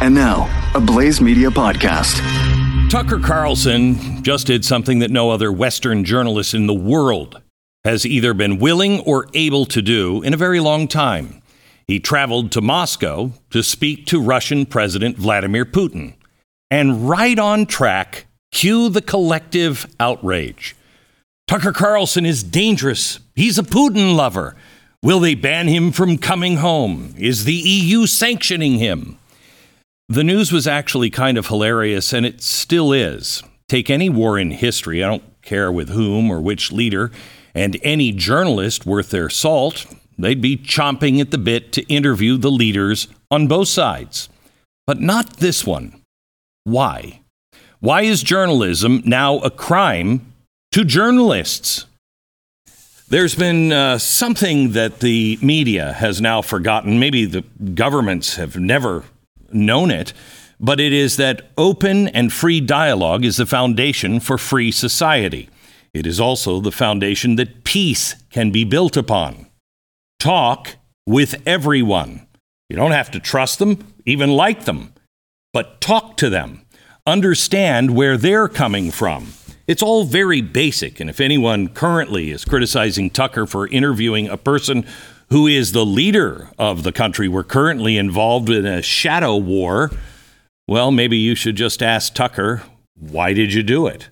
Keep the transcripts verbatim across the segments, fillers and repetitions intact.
And now, a Blaze Media podcast. Tucker Carlson just did something that no other Western journalist in the world has either been willing or able to do in a very long time. He traveled to Moscow to speak to Russian President Vladimir Putin. And right on track, cue the collective outrage. Tucker Carlson is dangerous. He's a Putin lover. Will they ban him from coming home? Is the E U sanctioning him? The news was actually kind of hilarious, and it still is. Take any war in history, I don't care with whom or which leader, and any journalist worth their salt, they'd be chomping at the bit to interview the leaders on both sides. But not this one. Why? Why is journalism now a crime to journalists? There's been uh, something that the media has now forgotten. Maybe the governments have never known it, but it is that open and free dialogue is the foundation for free society. It is also the foundation that peace can be built upon. Talk with everyone. You don't have to trust them, even like them, but talk to them. Understand where they're coming from. It's all very basic, and if anyone currently is criticizing Tucker for interviewing a person who is the leader of the country we're currently involved in a shadow war, well, maybe you should just ask Tucker, why did you do it?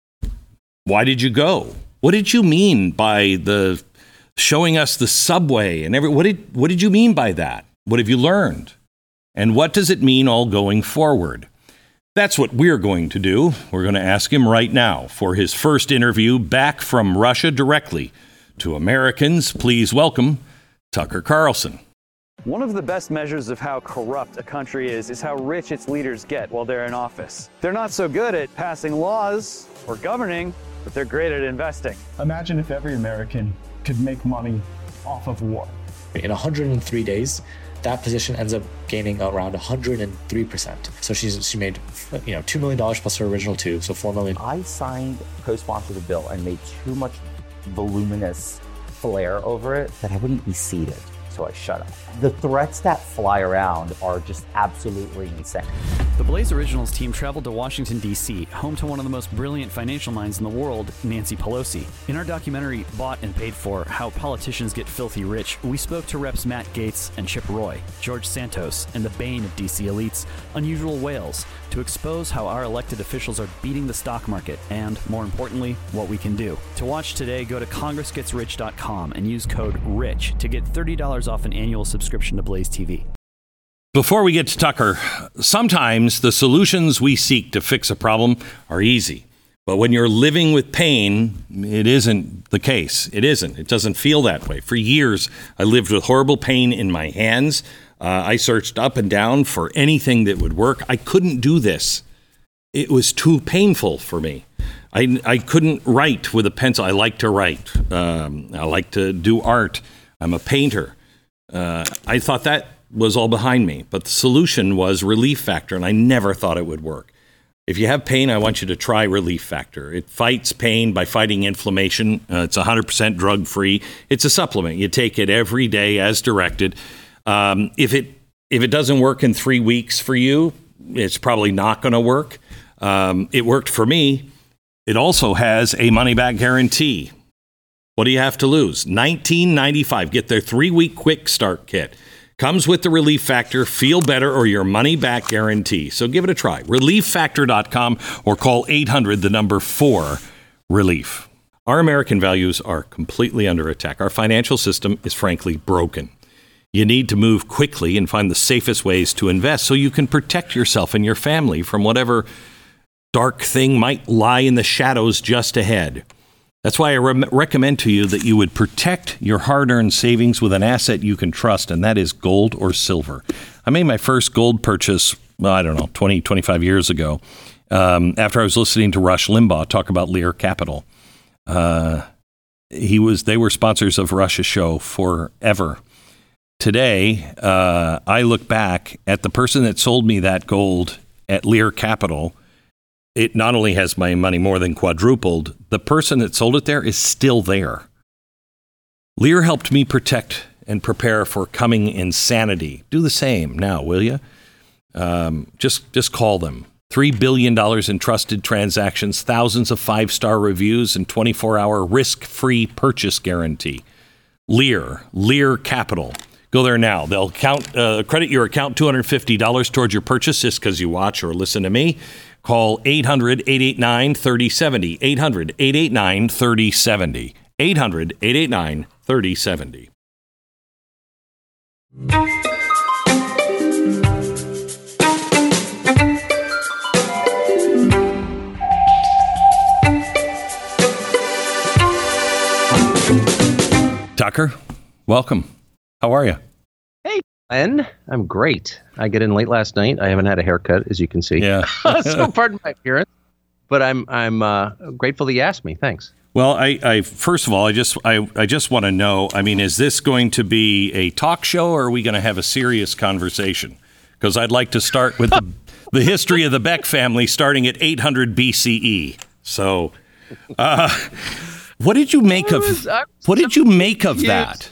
Why did you go? What did you mean by the showing us the subway and every, what did, what did you mean by that? What have you learned? And what does it mean all going forward? That's what we're going to do. We're going to ask him right now for his first interview back from Russia directly to Americans. Please welcome Tucker Carlson. One of the best measures of how corrupt a country is is how rich its leaders get while they're in office. They're not so good at passing laws or governing, but they're great at investing. Imagine if every American could make money off of war. In one hundred three days, that position ends up gaining around one hundred three percent. So she's she made, you know, two million dollars plus her original two, so four million dollars. I signed, co-sponsored the bill and made too much voluminous flair over it that I wouldn't be seated, so I shut up. The threats that fly around are just absolutely insane. The Blaze Originals team traveled to Washington, D C, home to one of the most brilliant financial minds in the world, Nancy Pelosi. In our documentary, Bought and Paid For, How Politicians Get Filthy Rich, we spoke to Reps Matt Gaetz and Chip Roy, George Santos, and the bane of D C elites, Unusual Whales, to expose how our elected officials are beating the stock market and, more importantly, what we can do. To watch today, go to congress gets rich dot com and use code RICH to get thirty dollars off an annual subscription to Blaze T V. Before we get to Tucker, sometimes the solutions we seek to fix a problem are easy. But when you're living with pain, it isn't the case. It isn't. It doesn't feel that way. For years, I lived with horrible pain in my hands. Uh, I searched up and down for anything that would work. I couldn't do this. It was too painful for me. I, I couldn't write with a pencil. I like to write. Um, I like to do art. I'm a painter. Uh, I thought that was all behind me, but the solution was Relief Factor, and I never thought it would work. If you have pain, I want you to try Relief Factor. It fights pain by fighting inflammation. Uh, it's one hundred percent drug-free. It's a supplement. You take it every day as directed. Um, if it if it doesn't work in three weeks for you, it's probably not going to work. Um, it worked for me. It also has a money-back guarantee. What do you have to lose? nineteen ninety-five. Get their three-week quick start kit. Comes with the Relief Factor, feel better, or your money-back guarantee. So give it a try. relief factor dot com or call eight hundred, the number four, relief. Our American values are completely under attack. Our financial system is frankly broken. You need to move quickly and find the safest ways to invest so you can protect yourself and your family from whatever dark thing might lie in the shadows just ahead. That's why I re- recommend to you that you would protect your hard-earned savings with an asset you can trust, and that is gold or silver. I made my first gold purchase, well, I don't know, twenty, twenty-five years ago, um, after I was listening to Rush Limbaugh talk about Lear Capital. Uh, he was, they were sponsors of Rush's show forever. Today, uh, I look back at the person that sold me that gold at Lear Capital. It not only has my money more than quadrupled, the person that sold it there is still there. Lear helped me protect and prepare for coming insanity. Do the same now, will you? Um, just just call them. three billion dollars in trusted transactions, thousands of five-star reviews, and twenty-four hour risk-free purchase guarantee. Lear, Lear Capital. Go there now. They'll count uh, credit your account two hundred fifty dollars towards your purchase just because you watch or listen to me. Call eight hundred, eight eight nine, three oh seven oh. eight hundred, eight eight nine, three oh seven oh. eight hundred, eight eight nine, three oh seven oh. Tucker, welcome. How are you? Hey, Glenn. I'm great. I get in late last night. I haven't had a haircut, as you can see. Yeah. So pardon my appearance, but I'm I'm uh, grateful that you asked me. Thanks. Well, I, I first of all, I just I, I just want to know. I mean, is this going to be a talk show, or are we going to have a serious conversation? Because I'd like to start with the, the history of the Beck family, starting at eight hundred B C E. So. Uh, What did you make of was, what did you make of that?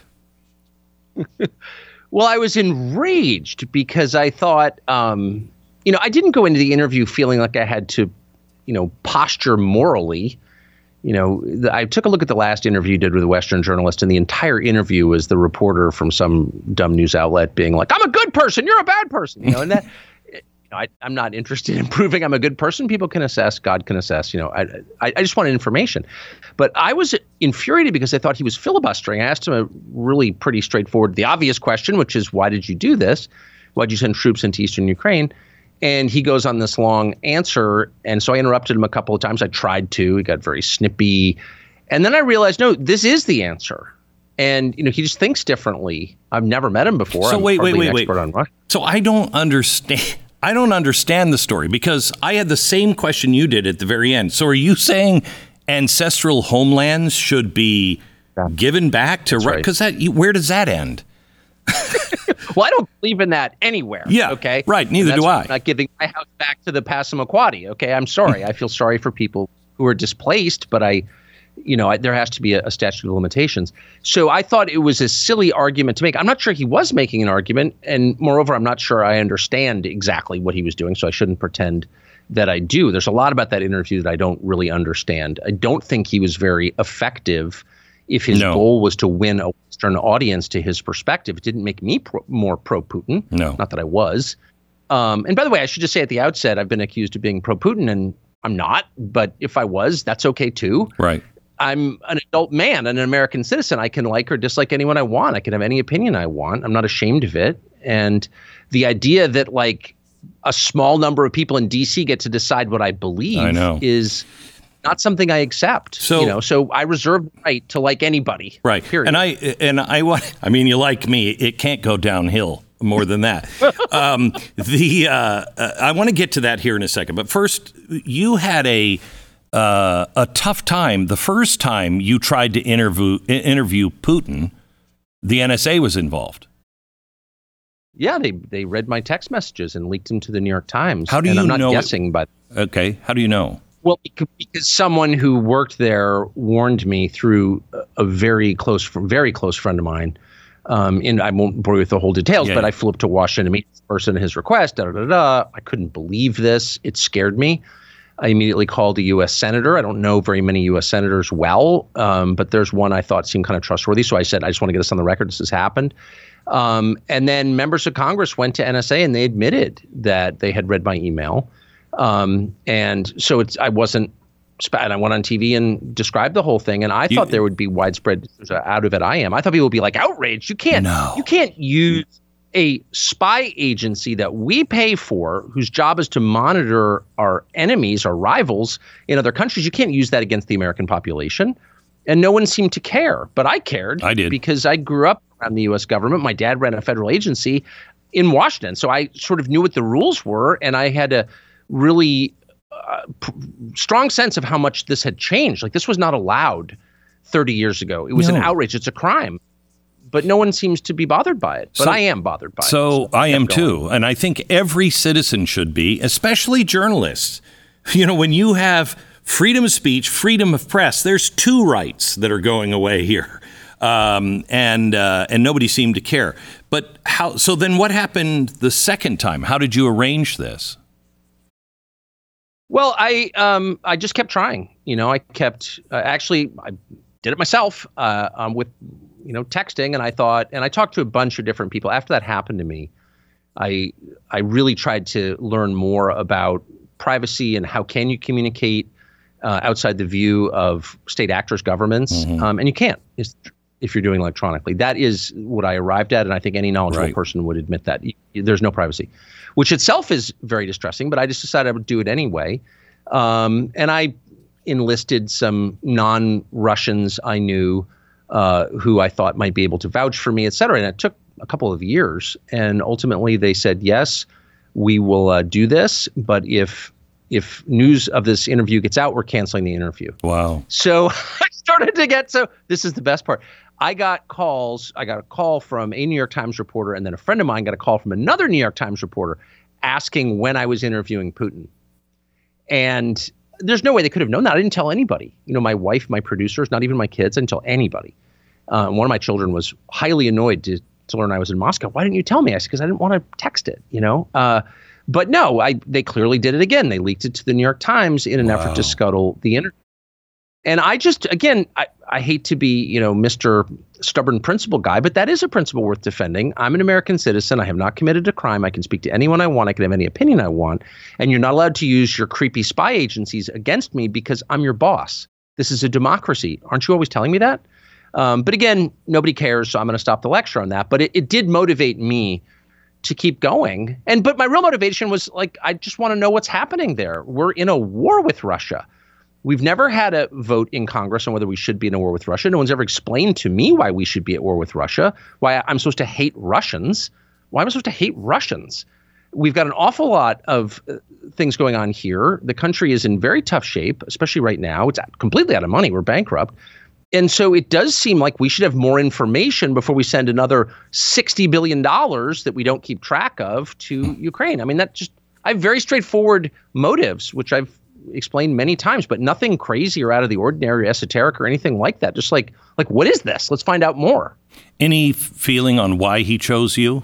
Well, I was enraged because I thought, um, you know, I didn't go into the interview feeling like I had to, you know, posture morally. You know, the, I took a look at the last interview you did with a Western journalist, and the entire interview was the reporter from some dumb news outlet being like, "I'm a good person, you're a bad person," you know, and that. I, I'm not interested in proving I'm a good person. People can assess. God can assess. You know, I, I I just wanted information. But I was infuriated because I thought he was filibustering. I asked him a really pretty straightforward, the obvious question, which is, why did you do this? Why did you send troops into eastern Ukraine? And he goes on this long answer. And so I interrupted him a couple of times. I tried to. He got very snippy. And then I realized, no, this is the answer. And, you know, he just thinks differently. I've never met him before. So I'm wait, wait, wait, an wait. expert on Russia. So I don't understand. I don't understand the story because I had the same question you did at the very end. So are you saying ancestral homelands should be yeah. given back to Russia? Because that, where does that end? Well, I don't believe in that anywhere. Yeah. Okay. Right. Neither do I. I'm not giving my house back to the Passamaquoddy. Okay. I'm sorry. I feel sorry for people who are displaced, but I, you know, I, there has to be a, a statute of limitations. So I thought it was a silly argument to make. I'm not sure he was making an argument. And moreover, I'm not sure I understand exactly what he was doing. So I shouldn't pretend that I do. There's a lot about that interview that I don't really understand. I don't think he was very effective if his no. goal was to win a Western audience to his perspective. It didn't make me pro- more pro-Putin. No. Not that I was. Um, and by the way, I should just say at the outset, I've been accused of being pro-Putin, and I'm not. But if I was, that's okay, too. Right. I'm an adult man and an American citizen. I can like or dislike anyone I want. I can have any opinion I want. I'm not ashamed of it. And the idea that like a small number of people in D C get to decide what I believe I know. is not something I accept. So, you know, so I reserve the right to like anybody. Right. Period. And I and I want. I mean, you like me. It can't go downhill more than that. um, the uh, uh, I want to get to that here in a second. But first, you had a. Uh, a tough time. The first time you tried to interview interview Putin, the N S A was involved. Yeah, they they read my text messages and leaked them to the New York Times. How do and you I'm not know? guessing, but okay. How do you know? Well, because someone who worked there warned me through a very close, very close friend of mine. Um, and I won't bore you with the whole details, yeah, but yeah. I flew up to Washington to meet this person at his request. Da, da, da, da. I couldn't believe this. It scared me. I immediately called a U S senator. I don't know very many U S senators well, um, but there's one I thought seemed kind of trustworthy. So I said, I just want to get this on the record. This has happened. Um, and then members of Congress went to N S A and they admitted that they had read my email. Um, and so it's I wasn't and I went on T V and described the whole thing. And I you, thought there would be widespread out of it. I am. I thought people would be like outraged. You can't. No. You can't use a spy agency that we pay for, whose job is to monitor our enemies, our rivals in other countries. You can't use that against the American population. And no one seemed to care. But I cared. I did. Because I grew up around the U S government. My dad ran a federal agency in Washington. So I sort of knew what the rules were. And I had a really uh, p- strong sense of how much this had changed. Like, this was not allowed thirty years ago. It was no. an outrage. It's a crime. But no one seems to be bothered by it. But so, I am bothered by so it. So I am too. And I think every citizen should be, especially journalists. You know, when you have freedom of speech, freedom of press, there's two rights that are going away here. Um, and uh, and nobody seemed to care. But how? So then, what happened the second time? How did you arrange this? Well, I um, I just kept trying. You know, I kept uh, actually I did it myself uh, um, with you know texting, and I thought, and I talked to a bunch of different people after that happened to me. I I really tried to learn more about privacy and how can you communicate uh, outside the view of state actors, governments, mm-hmm. um, and you can't if you're doing electronically. That is what I arrived at, and I think any knowledgeable right. person would admit that. There's no privacy, which itself is very distressing, but I just decided I would do it anyway. Um, and I enlisted some non-Russians I knew uh, who I thought might be able to vouch for me, et cetera. And it took a couple of years, and ultimately they said, yes, we will uh, do this, but if if news of this interview gets out, we're canceling the interview. Wow. So I started to get, so this is the best part. I got calls, I got a call from a New York Times reporter, and then a friend of mine got a call from another New York Times reporter asking when I was interviewing Putin. And there's no way they could have known that. I didn't tell anybody. You know, my wife, my producers, not even my kids, I didn't tell anybody. Uh, one of my children was highly annoyed to to learn I was in Moscow. Why didn't you tell me? I said, because I didn't want to text it, you know? Uh, but no, I they clearly did it again. They leaked it to the New York Times in an wow. effort to scuttle the internet. And I just, again, I, I hate to be, you know, Mister Stubborn principle guy, but that is a principle worth defending. I'm an American citizen. I have not committed a crime. I can speak to anyone I want. I can have any opinion I want. And you're not allowed to use your creepy spy agencies against me because I'm your boss. This is a democracy. Aren't you always telling me that? Um, but again, nobody cares, so I'm going to stop the lecture on that. But it, it did motivate me to keep going. And but my real motivation was like, I just want to know what's happening there. We're in a war with Russia. We've never had a vote in Congress on whether we should be in a war with Russia. No one's ever explained to me why we should be at war with Russia, why I'm supposed to hate Russians. Why am I supposed to hate Russians? We've got an awful lot of uh, things going on here. The country is in very tough shape, especially right now. It's completely out of money. We're bankrupt. And so it does seem like we should have more information before we send another sixty billion dollars that we don't keep track of to Ukraine. I mean, that just, I have very straightforward motives, which I've explained many times, but nothing crazy or out of the ordinary or esoteric or anything like that. Just like, like, what is this? Let's find out more. Any feeling on why he chose you?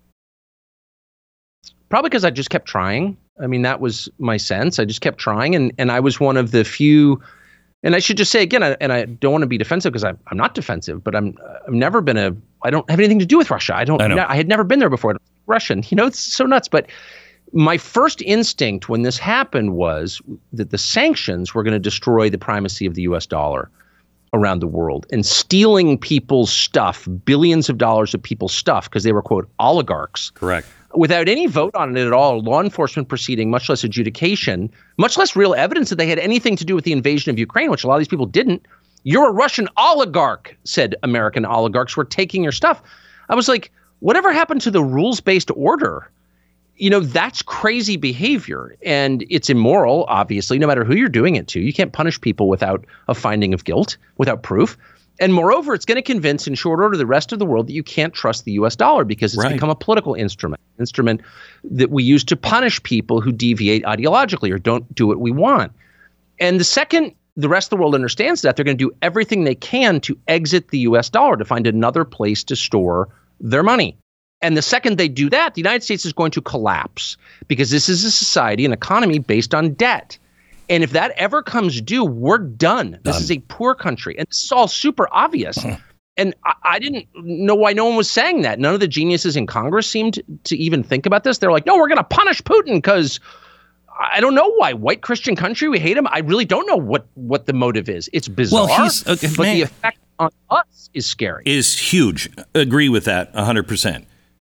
Probably because I just kept trying. I mean, that was my sense. I just kept trying. And, and I was one of the few. And I should just say again, I, and I don't want to be defensive because I'm I'm not defensive, but I'm I've never been a I don't have anything to do with Russia. I don't I, know. I had never been there before. Russian, you know, it's so nuts. But my first instinct when this happened was that the sanctions were going to destroy the primacy of the U S dollar around the world, and stealing people's stuff, billions of dollars of people's stuff, because they were, quote, oligarchs. Correct. Without any vote on it at all, law enforcement proceeding, much less adjudication, much less real evidence that they had anything to do with the invasion of Ukraine, which a lot of these people didn't. You're a Russian oligarch, said American oligarchs. We're taking your stuff. I was like, whatever happened to the rules-based order? You know, that's crazy behavior, and it's immoral, obviously, no matter who you're doing it to. You can't punish people without a finding of guilt, without proof. And moreover, it's going to convince in short order the rest of the world that you can't trust the U S dollar because it's right. become a political instrument, instrument that we use to punish people who deviate ideologically or don't do what we want. And the second the rest of the world understands that, they're going to do everything they can to exit the U S dollar, to find another place to store their money. And the second they do that, the United States is going to collapse because this is a society, an economy based on debt. And if that ever comes due, we're done. This done. is a poor country. And this is all super obvious. Uh-huh. And I, I didn't know why no one was saying that. None of the geniuses in Congress seemed to even think about this. They're like, no, we're going to punish Putin because I don't know why. White Christian country, we hate him. I really don't know what, what the motive is. It's bizarre, well, he's, okay, but man, the effect on us is scary. Is huge. Agree with that one hundred percent.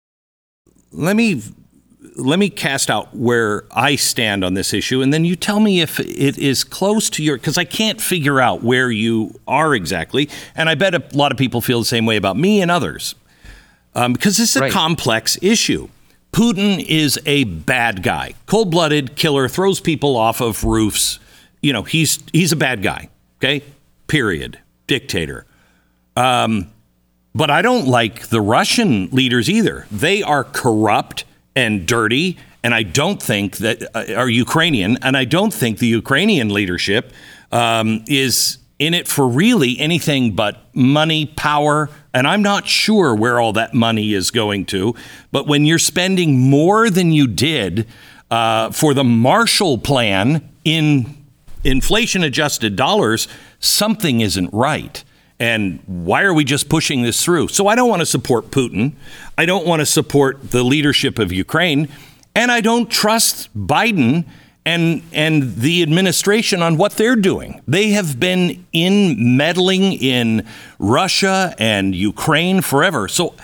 Let me let me cast out where I stand on this issue, and then you tell me if it is close to your, because I can't figure out where you are exactly, and I bet a lot of people feel the same way about me and others, um, because this is a right. complex issue. Putin is a bad guy, cold-blooded killer, throws people off of roofs. You know, he's he's a bad guy. Okay, period. Dictator. Um, but I don't like the Russian leaders either. They are corrupt and dirty, and I don't think that uh, are Ukrainian, and I don't think the Ukrainian leadership um, is in it for really anything but money, power, and I'm not sure where all that money is going to. But when you're spending more than you did uh, for the Marshall Plan in inflation-adjusted dollars, something isn't right. And why are we just pushing this through? So I don't want to support Putin. I don't want to support the leadership of Ukraine. And I don't trust Biden and and the administration on what they're doing. They have been in meddling in Russia and Ukraine forever. So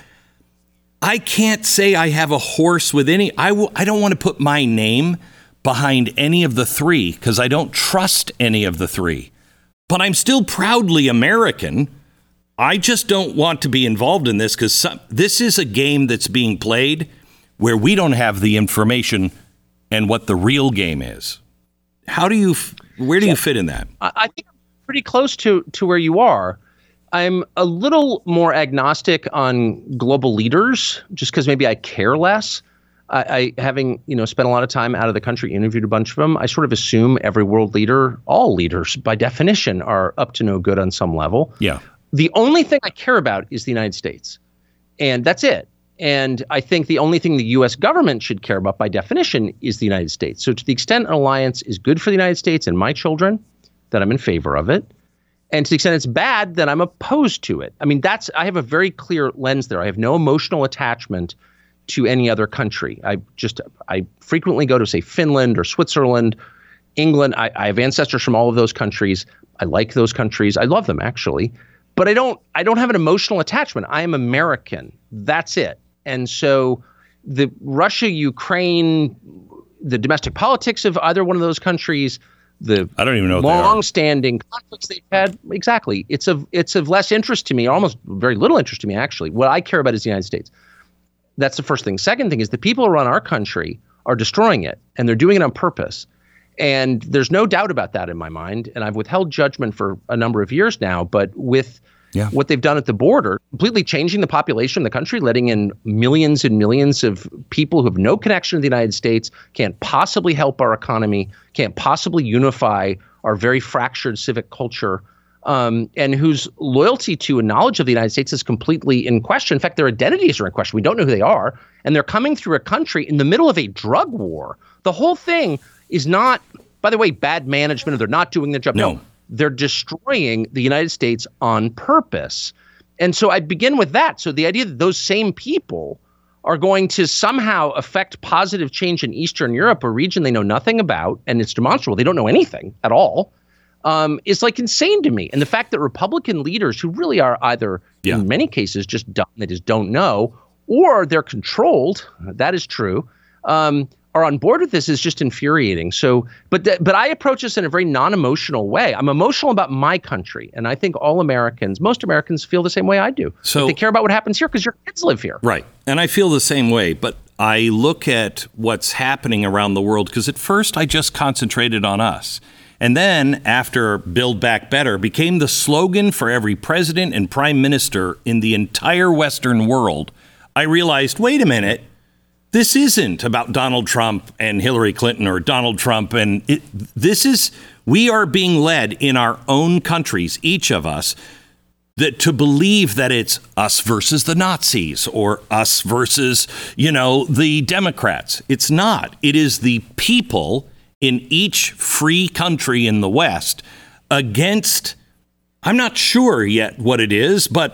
I can't say I have a horse with any. I w- I don't want to put my name behind any of the three because I don't trust any of the three. But I'm still proudly American. I just don't want to be involved in this because this is a game that's being played where we don't have the information and what the real game is. How do you, where do you fit in that? I think I'm pretty close to, to where you are. I'm a little more agnostic on global leaders just because maybe I care less. I, I, having, you know, spent a lot of time out of the country, interviewed a bunch of them, I sort of assume every world leader, all leaders by definition, are up to no good on some level. Yeah. The only thing I care about is the United States. And that's it. And I think the only thing the U S government should care about by definition is the United States. So to the extent an alliance is good for the United States and my children, then I'm in favor of it. And to the extent it's bad, then I'm opposed to it. I mean, that's, I have a very clear lens there. I have no emotional attachment to any other country. I just, I frequently go to, say, Finland or Switzerland, England. I, I have ancestors from all of those countries. I like those countries. I love them, actually. But I don't, I don't have an emotional attachment. I am American. That's it. And so the Russia, Ukraine, the domestic politics of either one of those countries, the I don't even know long-standing conflicts they've had, exactly. It's of, it's of less interest to me, almost very little interest to me, actually. What I care about is the United States. That's the first thing. Second thing is the people who run our country are destroying it, and they're doing it on purpose. And there's no doubt about that in my mind. And I've withheld judgment for a number of years now. But with yeah. what they've done at the border, completely changing the population of the country, letting in millions and millions of people who have no connection to the United States, can't possibly help our economy, can't possibly unify our very fractured civic culture, Um, and whose loyalty to and knowledge of the United States is completely in question. In fact, their identities are in question. We don't know who they are. And they're coming through a country in the middle of a drug war. The whole thing is not, by the way, bad management, or they're not doing their job. No. no, they're destroying the United States on purpose. And so I begin with that. So the idea that those same people are going to somehow affect positive change in Eastern Europe, a region they know nothing about, and it's demonstrable, they don't know anything at all, Um, is like insane to me. And the fact that Republican leaders who really are either yeah. in many cases just dumb, they just don't know, or they're controlled, that is true, um, are on board with this is just infuriating. So, but th- but I approach this in a very non-emotional way. I'm emotional about my country. And I think all Americans, most Americans feel the same way I do. So they care about what happens here because your kids live here. Right. And I feel the same way. But I look at what's happening around the world because at first I just concentrated on us. And then, after Build Back Better became the slogan for every president and prime minister in the entire Western world, I realized, wait a minute, this isn't about Donald Trump and Hillary Clinton or Donald Trump. And it, this is, we are being led in our own countries, each of us, that to believe that it's us versus the Nazis or us versus, you know, the Democrats. It's not. It is the people in each free country in the West against, I'm not sure yet what it is, but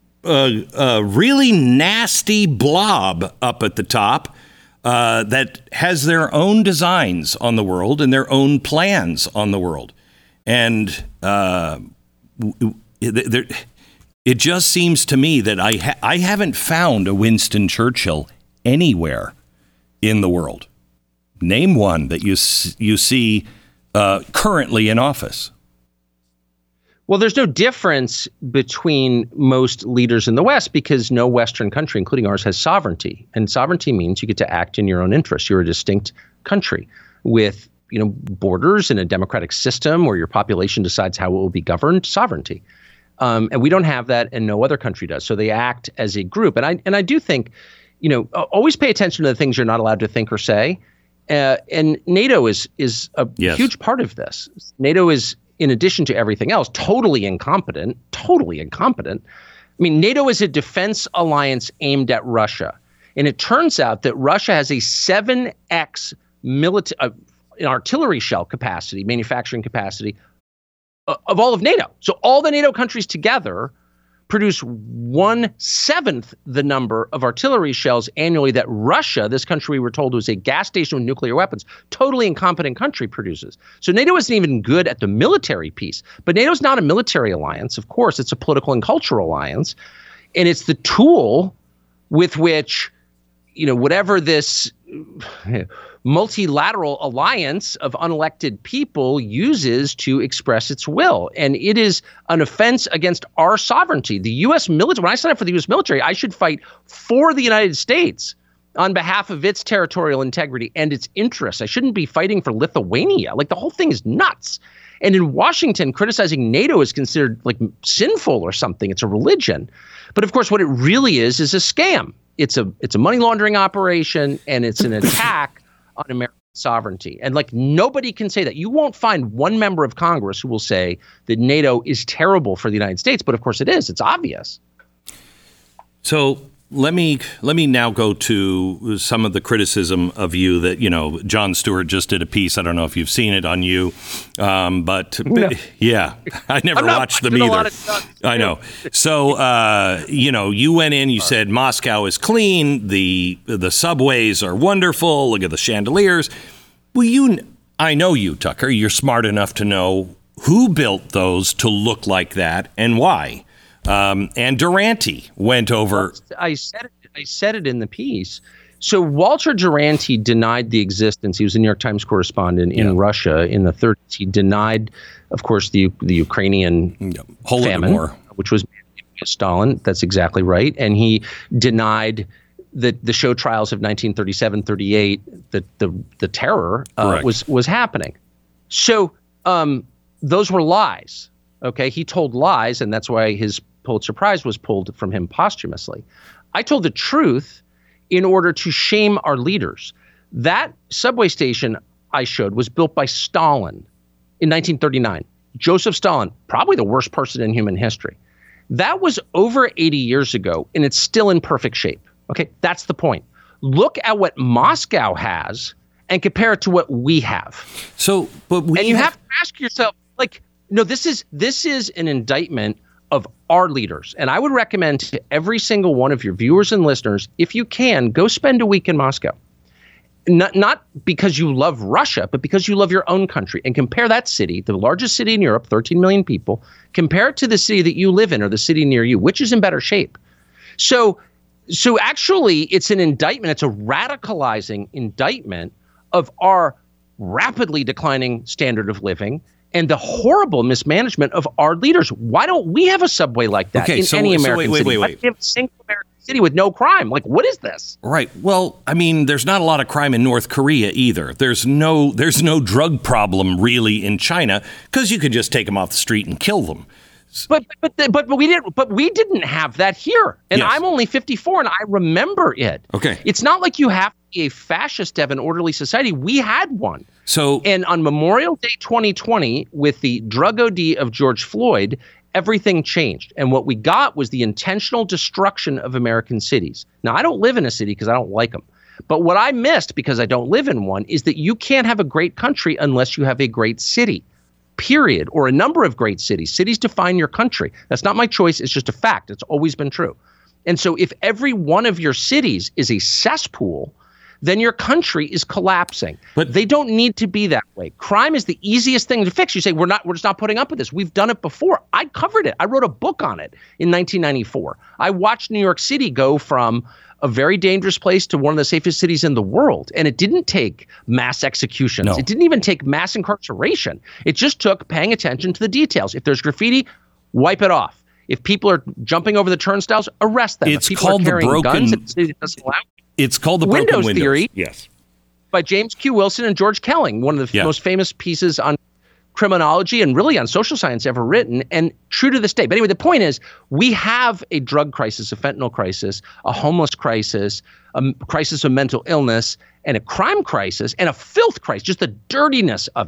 a, a really nasty blob up at the top uh, that has their own designs on the world and their own plans on the world. And uh, there, it just seems to me that I ha- I haven't found a Winston Churchill anywhere in the world. Name one that you you see uh, currently in office. Well, there's no difference between most leaders in the West because no Western country, including ours, has sovereignty. And sovereignty means you get to act in your own interests. You're a distinct country with, you know, borders and a democratic system where your population decides how it will be governed. Sovereignty. Um, and we don't have that, and no other country does. So they act as a group. And I and I do think, you know, always pay attention to the things you're not allowed to think or say. Uh, and NATO is is a yes. huge part of this. NATO is in addition to everything else, totally incompetent, totally incompetent. I mean, NATO is a defense alliance aimed at Russia. And it turns out that Russia has a seven x military, uh, artillery shell capacity, manufacturing capacity uh, of all of NATO. So all the NATO countries together produce one seventh the number of artillery shells annually that Russia, this country we were told was a gas station with nuclear weapons, totally incompetent country, produces. So NATO isn't even good at the military piece. But NATO's not a military alliance. Of course, it's a political and cultural alliance. And it's the tool with which, you know, whatever this multilateral alliance of unelected people uses to express its will. And it is an offense against our sovereignty. The U S military, when I sign up for the U S military, I should fight for the United States on behalf of its territorial integrity and its interests. I shouldn't be fighting for Lithuania. Like, the whole thing is nuts. And in Washington, criticizing NATO is considered like sinful or something. It's a religion. But of course, what it really is is a scam. It's a it's a money laundering operation, and it's an attack on American sovereignty. And like, nobody can say that. You won't find one member of Congress who will say that NATO is terrible for the United States. But of course it is. It's obvious. So let me let me now go to some of the criticism of you that, you know, Jon Stewart just did a piece. I don't know if you've seen it on you, um, but no. yeah, I never watched them either. I know. So, uh, you know, you went in, you said Moscow is clean. The the subways are wonderful. Look at the chandeliers. Well, you, I know you, Tucker. You're smart enough to know who built those to look like that and why. Um, and Duranty went over. I said it. I said it in the piece. So Walter Duranty denied the existence. He was a New York Times correspondent in yeah. Russia in the thirties. He denied, of course, the the Ukrainian yeah. famine, which was Stalin. That's exactly right. And he denied that the show trials of nineteen thirty-seven, thirty-eight, that the the terror uh, was was happening. So um, those were lies. Okay, he told lies, and that's why his Pulitzer Prize was pulled from him posthumously. I told the truth in order to shame our leaders. That subway station I showed was built by Stalin in nineteen thirty-nine. Joseph Stalin, probably the worst person in human history. That was over eighty years ago, and it's still in perfect shape. Okay, that's the point. Look at what Moscow has and compare it to what we have. So, but we and you have, have to ask yourself, like, no, this is this is an indictment of our leaders. And I would recommend to every single one of your viewers and listeners, if you can, go spend a week in Moscow. Not, not because you love Russia, but because you love your own country. And compare that city, the largest city in Europe, thirteen million people, compare it to the city that you live in or the city near you, which is in better shape. So, so actually, it's an indictment. It's a radicalizing indictment of our rapidly declining standard of living and the horrible mismanagement of our leaders. Why don't we have a subway like that okay, in so, any so American wait, wait, city? wait, wait. We have a single American city with no crime. Like, what is this? Right. Well, I mean, there's not a lot of crime in North Korea either. There's no there's no drug problem really in China because you could just take them off the street and kill them. But but but but we didn't. But we didn't have that here. And yes. I'm only fifty-four, and I remember it. Okay. It's not like you have to be a fascist to have an orderly society. We had one. So and on Memorial Day twenty twenty, with the drug O D of George Floyd, everything changed. And what we got was the intentional destruction of American cities. Now, I don't live in a city because I don't like them. But what I missed, because I don't live in one, is that you can't have a great country unless you have a great city. Period. Or a number of great cities. Cities define your country. That's not my choice. It's just a fact. It's always been true. And so if every one of your cities is a cesspool, then your country is collapsing. But they don't need to be that way. Crime is the easiest thing to fix. You say, we're not, we're just not putting up with this. We've done it before. I covered it. I wrote a book on it in nineteen ninety-four. I watched New York City go from a very dangerous place to one of the safest cities in the world. And it didn't take mass executions. No. It didn't even take mass incarceration. It just took paying attention to the details. If there's graffiti, wipe it off. If people are jumping over the turnstiles, arrest them. It's if people called are carrying the broken. Guns, it doesn't allow. It's called the Windows broken windows. Theory. Yes. By James Q. Wilson and George Kelling, one of the yeah. most famous pieces on criminology and really on social science ever written, and true to this day. But anyway, the point is, we have a drug crisis, a fentanyl crisis, a homeless crisis, a crisis of mental illness, and a crime crisis, and a filth crisis, just the dirtiness of it.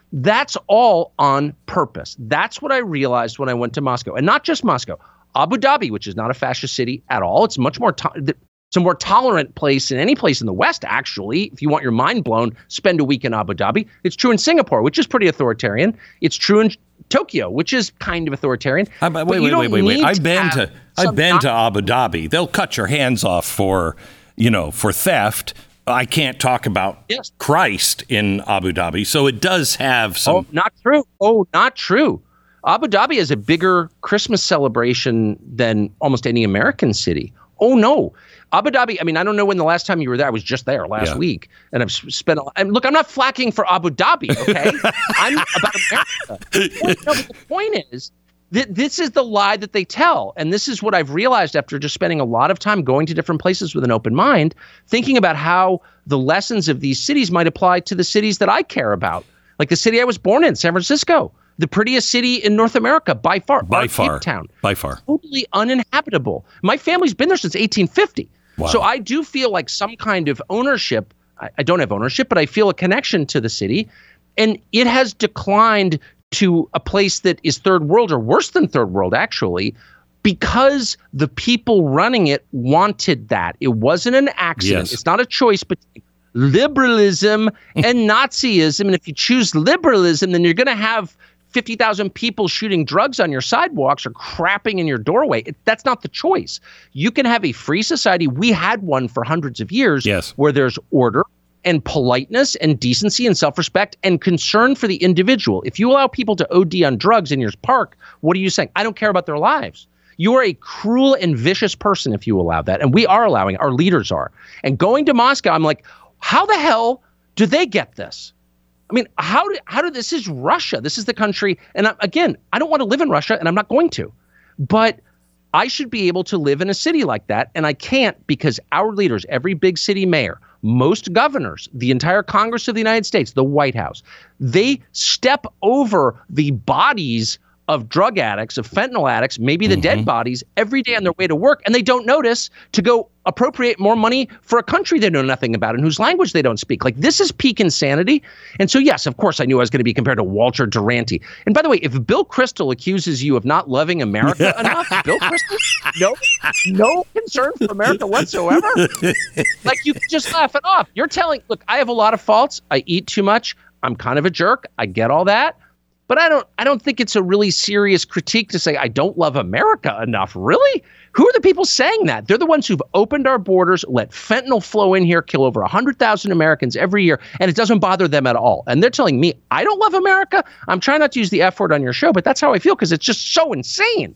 That's all on purpose. That's what I realized when I went to Moscow. And not just Moscow. Abu Dhabi, which is not a fascist city at all. It's much more to- it's a more tolerant place than any place in the West, actually. If you want your mind blown, spend a week in Abu Dhabi. It's true in Singapore, which is pretty authoritarian. It's true in Tokyo, which is kind of authoritarian. Uh, but wait, wait, wait, wait, wait. I've been to I've been to Abu Dhabi. They'll cut your hands off for, you know, for theft. I can't talk about yes. Christ in Abu Dhabi. So it does have some. Oh, not true. Oh, not true. Abu Dhabi is a bigger Christmas celebration than almost any American city. Oh, no. Abu Dhabi, I mean, I don't know when the last time you were there. I was just there last yeah. week. And I've spent, and look, I'm not flacking for Abu Dhabi, okay? I'm about America. Well, no, but the point is, th- this is the lie that they tell. And this is what I've realized after just spending a lot of time going to different places with an open mind, thinking about how the lessons of these cities might apply to the cities that I care about. Like the city I was born in, San Francisco. The prettiest city in North America, by far. By far. Town. By far. Totally uninhabitable. My family's been there since eighteen fifty. Wow. So I do feel like some kind of ownership. I, I don't have ownership, but I feel a connection to the city. And it has declined to a place that is third world or worse than third world, actually, because the people running it wanted that. It wasn't an accident. Yes. It's not a choice between liberalism and Nazism. And if you choose liberalism, then you're going to have fifty thousand people shooting drugs on your sidewalks or crapping in your doorway. It, that's not the choice. You can have a free society. We had one for hundreds of years yes. where there's order and politeness and decency and self-respect and concern for the individual. If you allow people to O D on drugs in your park, what are you saying? I don't care about their lives. You are a cruel and vicious person if you allow that. And we are allowing, our leaders are. And going to Moscow, I'm like, how the hell do they get this? I mean, how do, how do, this is Russia. This is the country. And I, again, I don't want to live in Russia and I'm not going to, but I should be able to live in a city like that. And I can't because our leaders, every big city mayor, most governors, the entire Congress of the United States, the White House, they step over the bodies of drug addicts, of fentanyl addicts, maybe the mm-hmm. dead bodies every day on their way to work. And they don't notice to go appropriate more money for a country they know nothing about and whose language they don't speak. Like, this is peak insanity. And so, yes, of course, I knew I was going to be compared to Walter Duranty. And by the way, if Bill Kristol accuses you of not loving America enough, Bill Kristol, no, no concern for America whatsoever. Like, you can just laugh it off. You're telling, look, I have a lot of faults. I eat too much. I'm kind of a jerk. I get all that. But I don't I don't think it's a really serious critique to say I don't love America enough. Really? Who are the people saying that? They're the ones who've opened our borders, let fentanyl flow in here, kill over one hundred thousand Americans every year, and it doesn't bother them at all. And they're telling me I don't love America? I'm trying not to use the F word on your show, but that's how I feel because it's just so insane.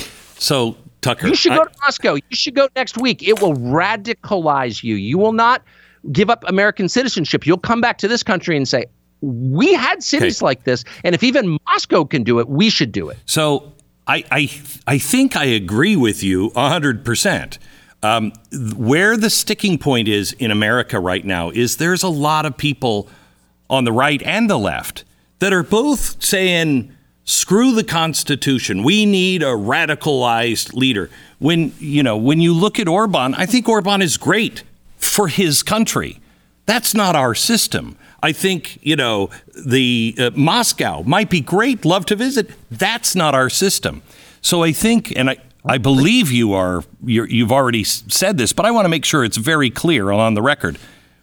So, Tucker, you should go I, to Moscow. You should go next week. It will radicalize you. You will not give up American citizenship. You'll come back to this country and say, we had cities okay. like this, and if even Moscow can do it, we should do it. So I I, I think I agree with you one hundred percent. Um, where the sticking point is in America right now is there's a lot of people on the right and the left that are both saying, screw the Constitution. We need a radicalized leader. When, you know, when you look at Orban, I think Orban is great for his country. That's not our system. I think, you know, the uh, Moscow might be great, love to visit. That's not our system. So I think, and I, I believe you are, you're, you've already said this, but I want to make sure it's very clear on the record.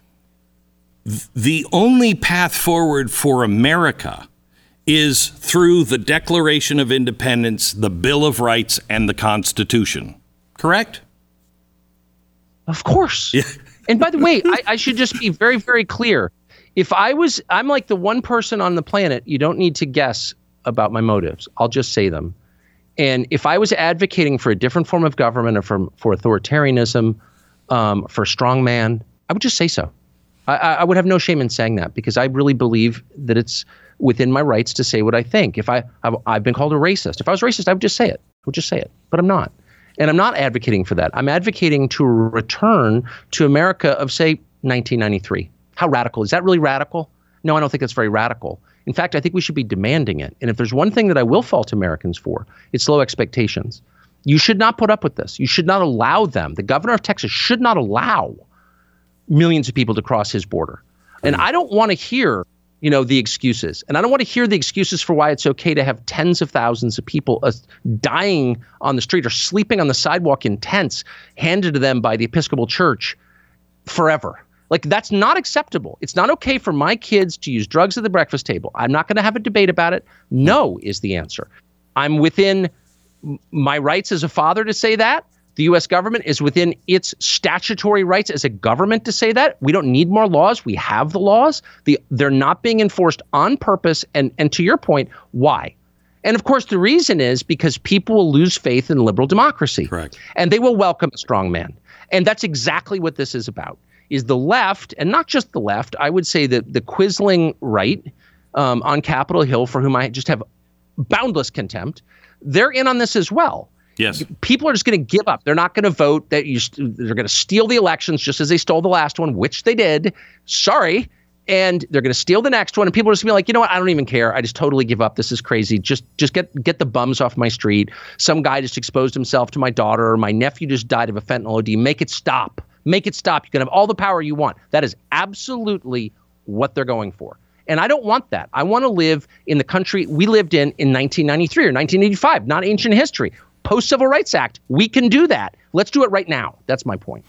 The only path forward for America is through the Declaration of Independence, the Bill of Rights, and the Constitution. Correct? Of course. Yeah. And by the way, I, I should just be very, very clear. If I was, I'm like the one person on the planet, you don't need to guess about my motives. I'll just say them. And if I was advocating for a different form of government or for, for authoritarianism, um, for strongman, I would just say so. I, I would have no shame in saying that because I really believe that it's within my rights to say what I think. If I, I've, I've been called a racist. If I was racist, I would just say it. I would just say it. But I'm not. And I'm not advocating for that. I'm advocating to return to America of, say, nineteen ninety-three. How radical? Is that really radical? No, I don't think that's very radical. In fact, I think we should be demanding it. And if there's one thing that I will fault Americans for, it's low expectations. You should not put up with this. You should not allow them. The governor of Texas should not allow millions of people to cross his border. And I don't want to hear you know, the excuses. And I don't want to hear the excuses for why it's okay to have tens of thousands of people uh, dying on the street or sleeping on the sidewalk in tents handed to them by the Episcopal Church forever. Like, that's not acceptable. It's not okay for my kids to use drugs at the breakfast table. I'm not going to have a debate about it. No is the answer. I'm within my rights as a father to say that. The U S government is within its statutory rights as a government to say that. We don't need more laws. We have the laws. The, they're not being enforced on purpose. And, and to your point, why? And of course, the reason is because people will lose faith in liberal democracy. Correct. And they will welcome a strong man. And that's exactly what this is about, is the left, and not just the left, I would say that the Quisling right um, on Capitol Hill, for whom I just have boundless contempt, they're in on this as well. Yes. People are just going to give up. They're not going to vote. That you, they're going to steal the elections just as they stole the last one, which they did. Sorry. And they're going to steal the next one. And people are just going to be like, you know what? I don't even care. I just totally give up. This is crazy. Just just get get the bums off my street. Some guy just exposed himself to my daughter, or my nephew just died of a fentanyl O D. Make it stop. Make it stop. You can have all the power you want. That is absolutely what they're going for. And I don't want that. I want to live in the country we lived in in nineteen ninety-three or nineteen eighty-five, not ancient history. Post-Civil Rights Act. We can do that. Let's do it right now. That's my point.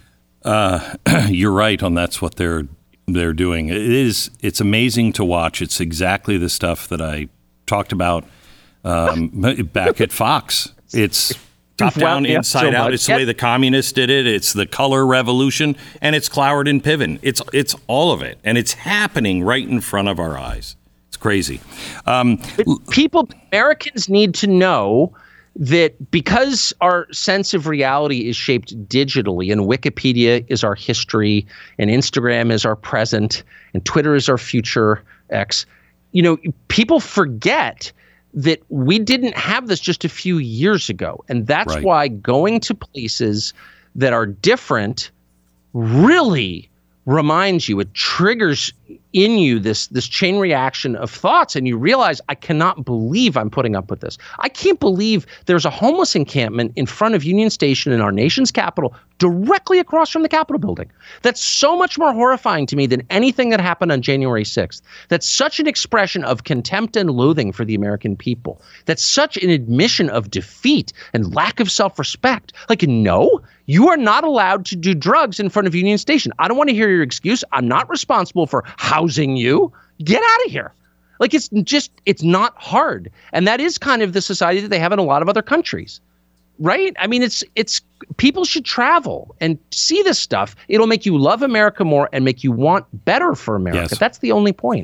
Uh, you're right on that's what they're they're doing. It is. It's amazing to watch. It's exactly the stuff that I talked about um, back at Fox. It's top down, well, yeah, inside so out. much. It's the way the communists did it. It's the color revolution, and it's Cloward and Piven. It's it's all of it, and it's happening right in front of our eyes. It's crazy. Um, People, Americans need to know that because our sense of reality is shaped digitally, and Wikipedia is our history, and Instagram is our present, and Twitter is our future X, you know, people forget that we didn't have this just a few years ago. And that's Right. why going to places that are different really reminds you, it triggers in you this this chain reaction of thoughts, and you realize, I cannot believe I'm putting up with this. I can't believe there's a homeless encampment in front of Union Station in our nation's capital, directly across from the Capitol building. That's so much more horrifying to me than anything that happened on January sixth. That's such an expression of contempt and loathing for the American people. That's such an admission of defeat and lack of self-respect. Like, no, you are not allowed to do drugs in front of Union Station. I don't want to hear your excuse. I'm not responsible for housing you. Get out of here. Like, it's just, it's not hard. And that is kind of the society that they have in a lot of other countries, right? I mean, it's, it's, people should travel and see this stuff. It'll make you love America more and make you want better for America. Yes. That's the only point.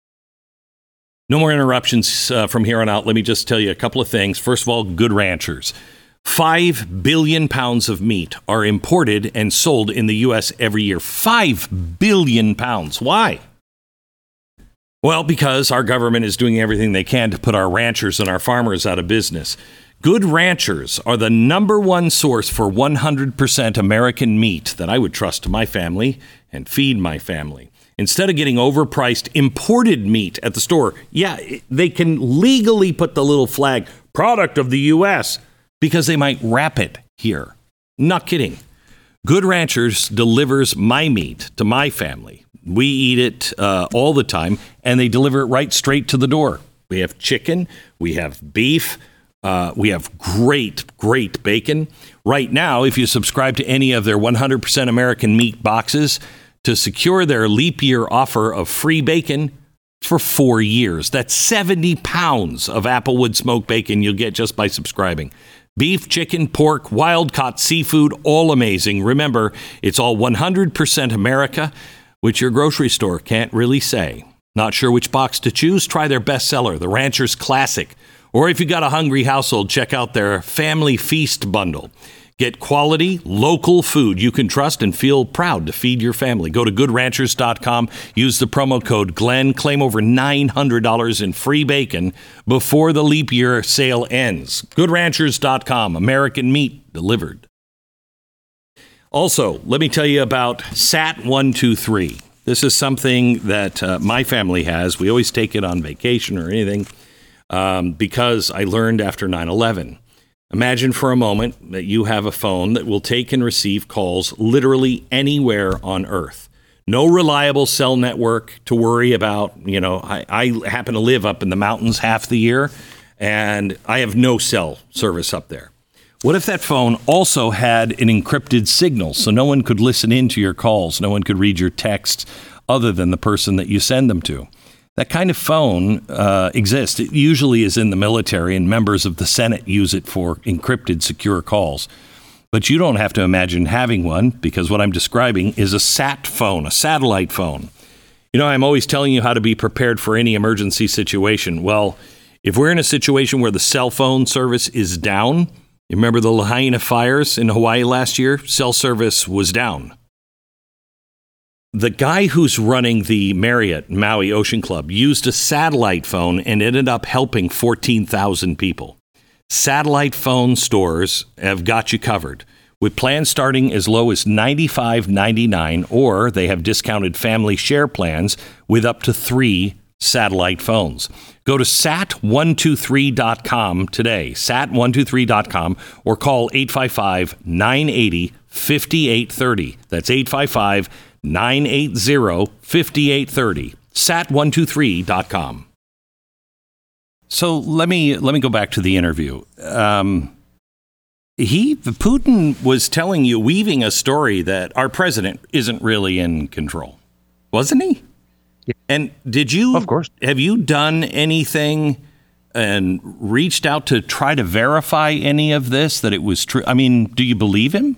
No more interruptions uh, from here on out. Let me just tell you a couple of things. First of all, Good Ranchers. Five billion pounds of meat are imported and sold in the U S every year. Five billion pounds. Why? Well, because our government is doing everything they can to put our ranchers and our farmers out of business. Good Ranchers are the number one source for one hundred percent American meat that I would trust to my family and feed my family. Instead of getting overpriced imported meat at the store, yeah, they can legally put the little flag, product of the U S, because they might wrap it here. Not kidding. Good Ranchers delivers my meat to my family. We eat it uh, all the time, and they deliver it right straight to the door. We have chicken, we have beef, uh, we have great, great bacon. Right now, if you subscribe to any of their one hundred percent American meat boxes, to secure their leap year offer of free bacon for four years. That's seventy pounds of Applewood smoked bacon you'll get just by subscribing. Beef, chicken, pork, wild-caught seafood, all amazing. Remember, it's all one hundred percent America, which your grocery store can't really say. Not sure which box to choose? Try their bestseller, the Rancher's Classic. Or if you got a hungry household, check out their Family Feast Bundle. Get quality, local food you can trust and feel proud to feed your family. Go to good ranchers dot com. Use the promo code Glenn. Claim over nine hundred dollars in free bacon before the leap year sale ends. good ranchers dot com. American meat delivered. Also, let me tell you about S A T one two three. This is something that uh, my family has. We always take it on vacation or anything um, because I learned after nine eleven. Imagine for a moment that you have a phone that will take and receive calls literally anywhere on Earth. No reliable cell network to worry about. You know, I, I happen to live up in the mountains half the year, and I have no cell service up there. What if that phone also had an encrypted signal so no one could listen into your calls, no one could read your texts other than the person that you send them to? That kind of phone uh, exists. It usually is in the military, and members of the Senate use it for encrypted, secure calls. But you don't have to imagine having one, because what I'm describing is a sat phone, a satellite phone. You know, I'm always telling you how to be prepared for any emergency situation. Well, if we're in a situation where the cell phone service is down, you remember the Lahaina fires in Hawaii last year? Cell service was down. The guy who's running the Marriott Maui Ocean Club used a satellite phone and ended up helping fourteen thousand people. Satellite phone stores have got you covered, with plans starting as low as ninety-five ninety-nine, or they have discounted family share plans with up to three satellite phones. Go to sat one two three dot com today, sat one two three dot com, or call eight five five, nine eight zero, five eight three zero. That's eight five five, nine eight zero, five eight three zero, sat one two three dot com. So let me let me go back to the interview. Um, he Putin was telling you, weaving a story that our president isn't really in control, wasn't he? Yeah. And did you, of course, have you done anything and reached out to try to verify any of this, that it was true? I mean, do you believe him?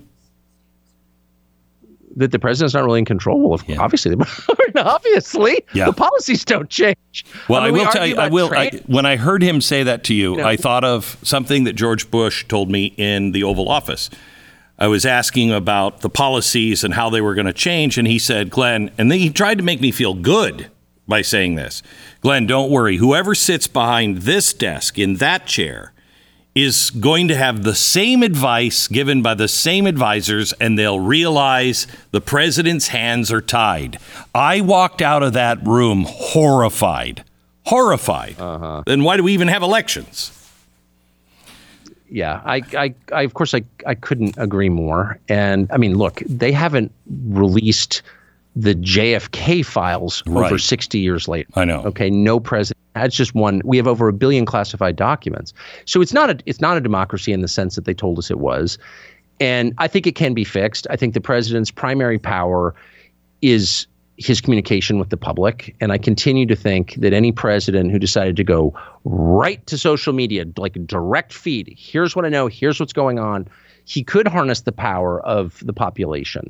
That the president's not really in control? Well, of, yeah. obviously, obviously, yeah. the policies don't change. Well, I, mean, I will we tell you, I will. I, when I heard him say that to you, you know, I thought of something that George Bush told me in the Oval Office. I was asking about the policies and how they were going to change, and he said, Glenn, and then he tried to make me feel good by saying this. Glenn, don't worry. Whoever sits behind this desk in that chair is going to have the same advice given by the same advisors, and they'll realize the president's hands are tied. I walked out of that room horrified, horrified. Uh-huh. Then why do we even have elections? Yeah, I, I, I of course, I, I couldn't agree more. And I mean, look, they haven't released the J F K files right. over sixty years later. I know. Okay, no president. That's just one. We have over a billion classified documents. So it's not a it's not a democracy in the sense that they told us it was. And I think it can be fixed. I think the president's primary power is his communication with the public. And I continue to think that any president who decided to go right to social media, like a direct feed, here's what I know, here's what's going on, he could harness the power of the population.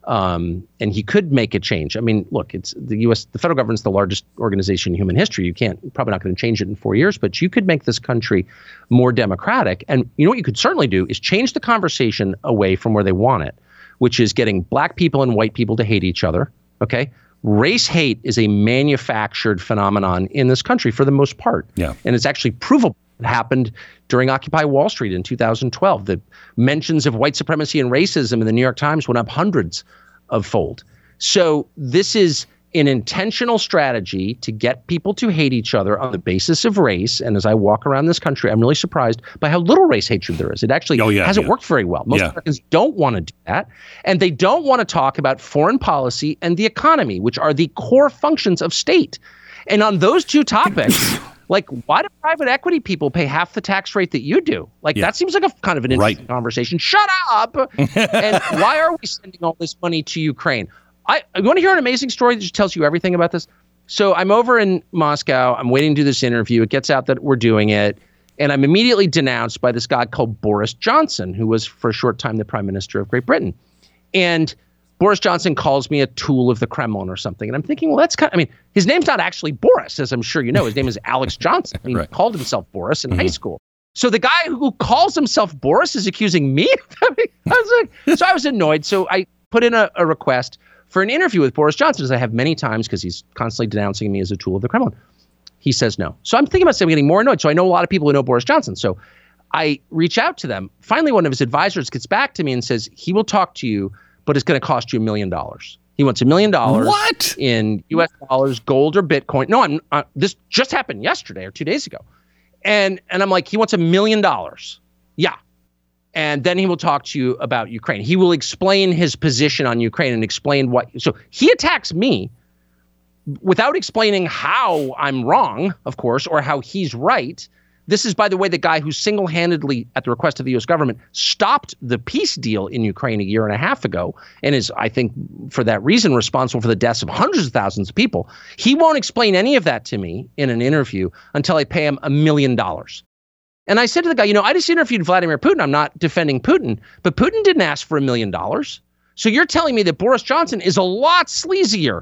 Um, and he could make a change. I mean, look, it's the U S, the federal government's the largest organization in human history. You can't, probably not going to change it in four years, but you could make this country more democratic. And you know what you could certainly do is change the conversation away from where they want it, which is getting black people and white people to hate each other. Okay. Race hate is a manufactured phenomenon in this country for the most part. Yeah. And it's actually provable. It happened during Occupy Wall Street in two thousand twelve. The mentions of white supremacy and racism in the New York Times went up hundreds of fold. So this is an intentional strategy to get people to hate each other on the basis of race. And as I walk around this country, I'm really surprised by how little race hatred there is. It actually oh, yeah, hasn't yeah. worked very well. Most yeah. Americans don't want to do that. And they don't want to talk about foreign policy and the economy, which are the core functions of state. And on those two topics, like, why do private equity people pay half the tax rate that you do? Like, yeah. that seems like a kind of an interesting right. conversation. Shut up. And why are we sending all this money to Ukraine? I, I want to hear an amazing story that just tells you everything about this. So I'm over in Moscow. I'm waiting to do this interview. It gets out that we're doing it. And I'm immediately denounced by this guy called Boris Johnson, who was for a short time the prime minister of Great Britain. And Boris Johnson calls me a tool of the Kremlin or something. And I'm thinking, well, that's kind of, I mean, his name's not actually Boris, as I'm sure you know. His name is Alex Johnson. He right. called himself Boris in mm-hmm. high school. So the guy who calls himself Boris is accusing me? I was like, so I was annoyed. So I put in a, a request for an interview with Boris Johnson, as I have many times, because he's constantly denouncing me as a tool of the Kremlin. He says no. So I'm thinking about saying, I'm getting more annoyed. So I know a lot of people who know Boris Johnson. So I reach out to them. Finally, one of his advisors gets back to me and says, he will talk to you, but it's going to cost you a million dollars. He wants a million dollars What? in U S dollars, gold, or Bitcoin. No, I'm uh, this just happened yesterday or two days ago. And and I'm like, he wants a million dollars. Yeah. And then he will talk to you about Ukraine. He will explain his position on Ukraine and explain what. So he attacks me without explaining how I'm wrong, of course, or how he's right. This is, by the way, the guy who single-handedly, at the request of the U S government, stopped the peace deal in Ukraine a year and a half ago and is, I think, for that reason, responsible for the deaths of hundreds of thousands of people. He won't explain any of that to me in an interview until I pay him a million dollars. And I said to the guy, you know, I just interviewed Vladimir Putin. I'm not defending Putin, but Putin didn't ask for a million dollars. So you're telling me that Boris Johnson is a lot sleazier,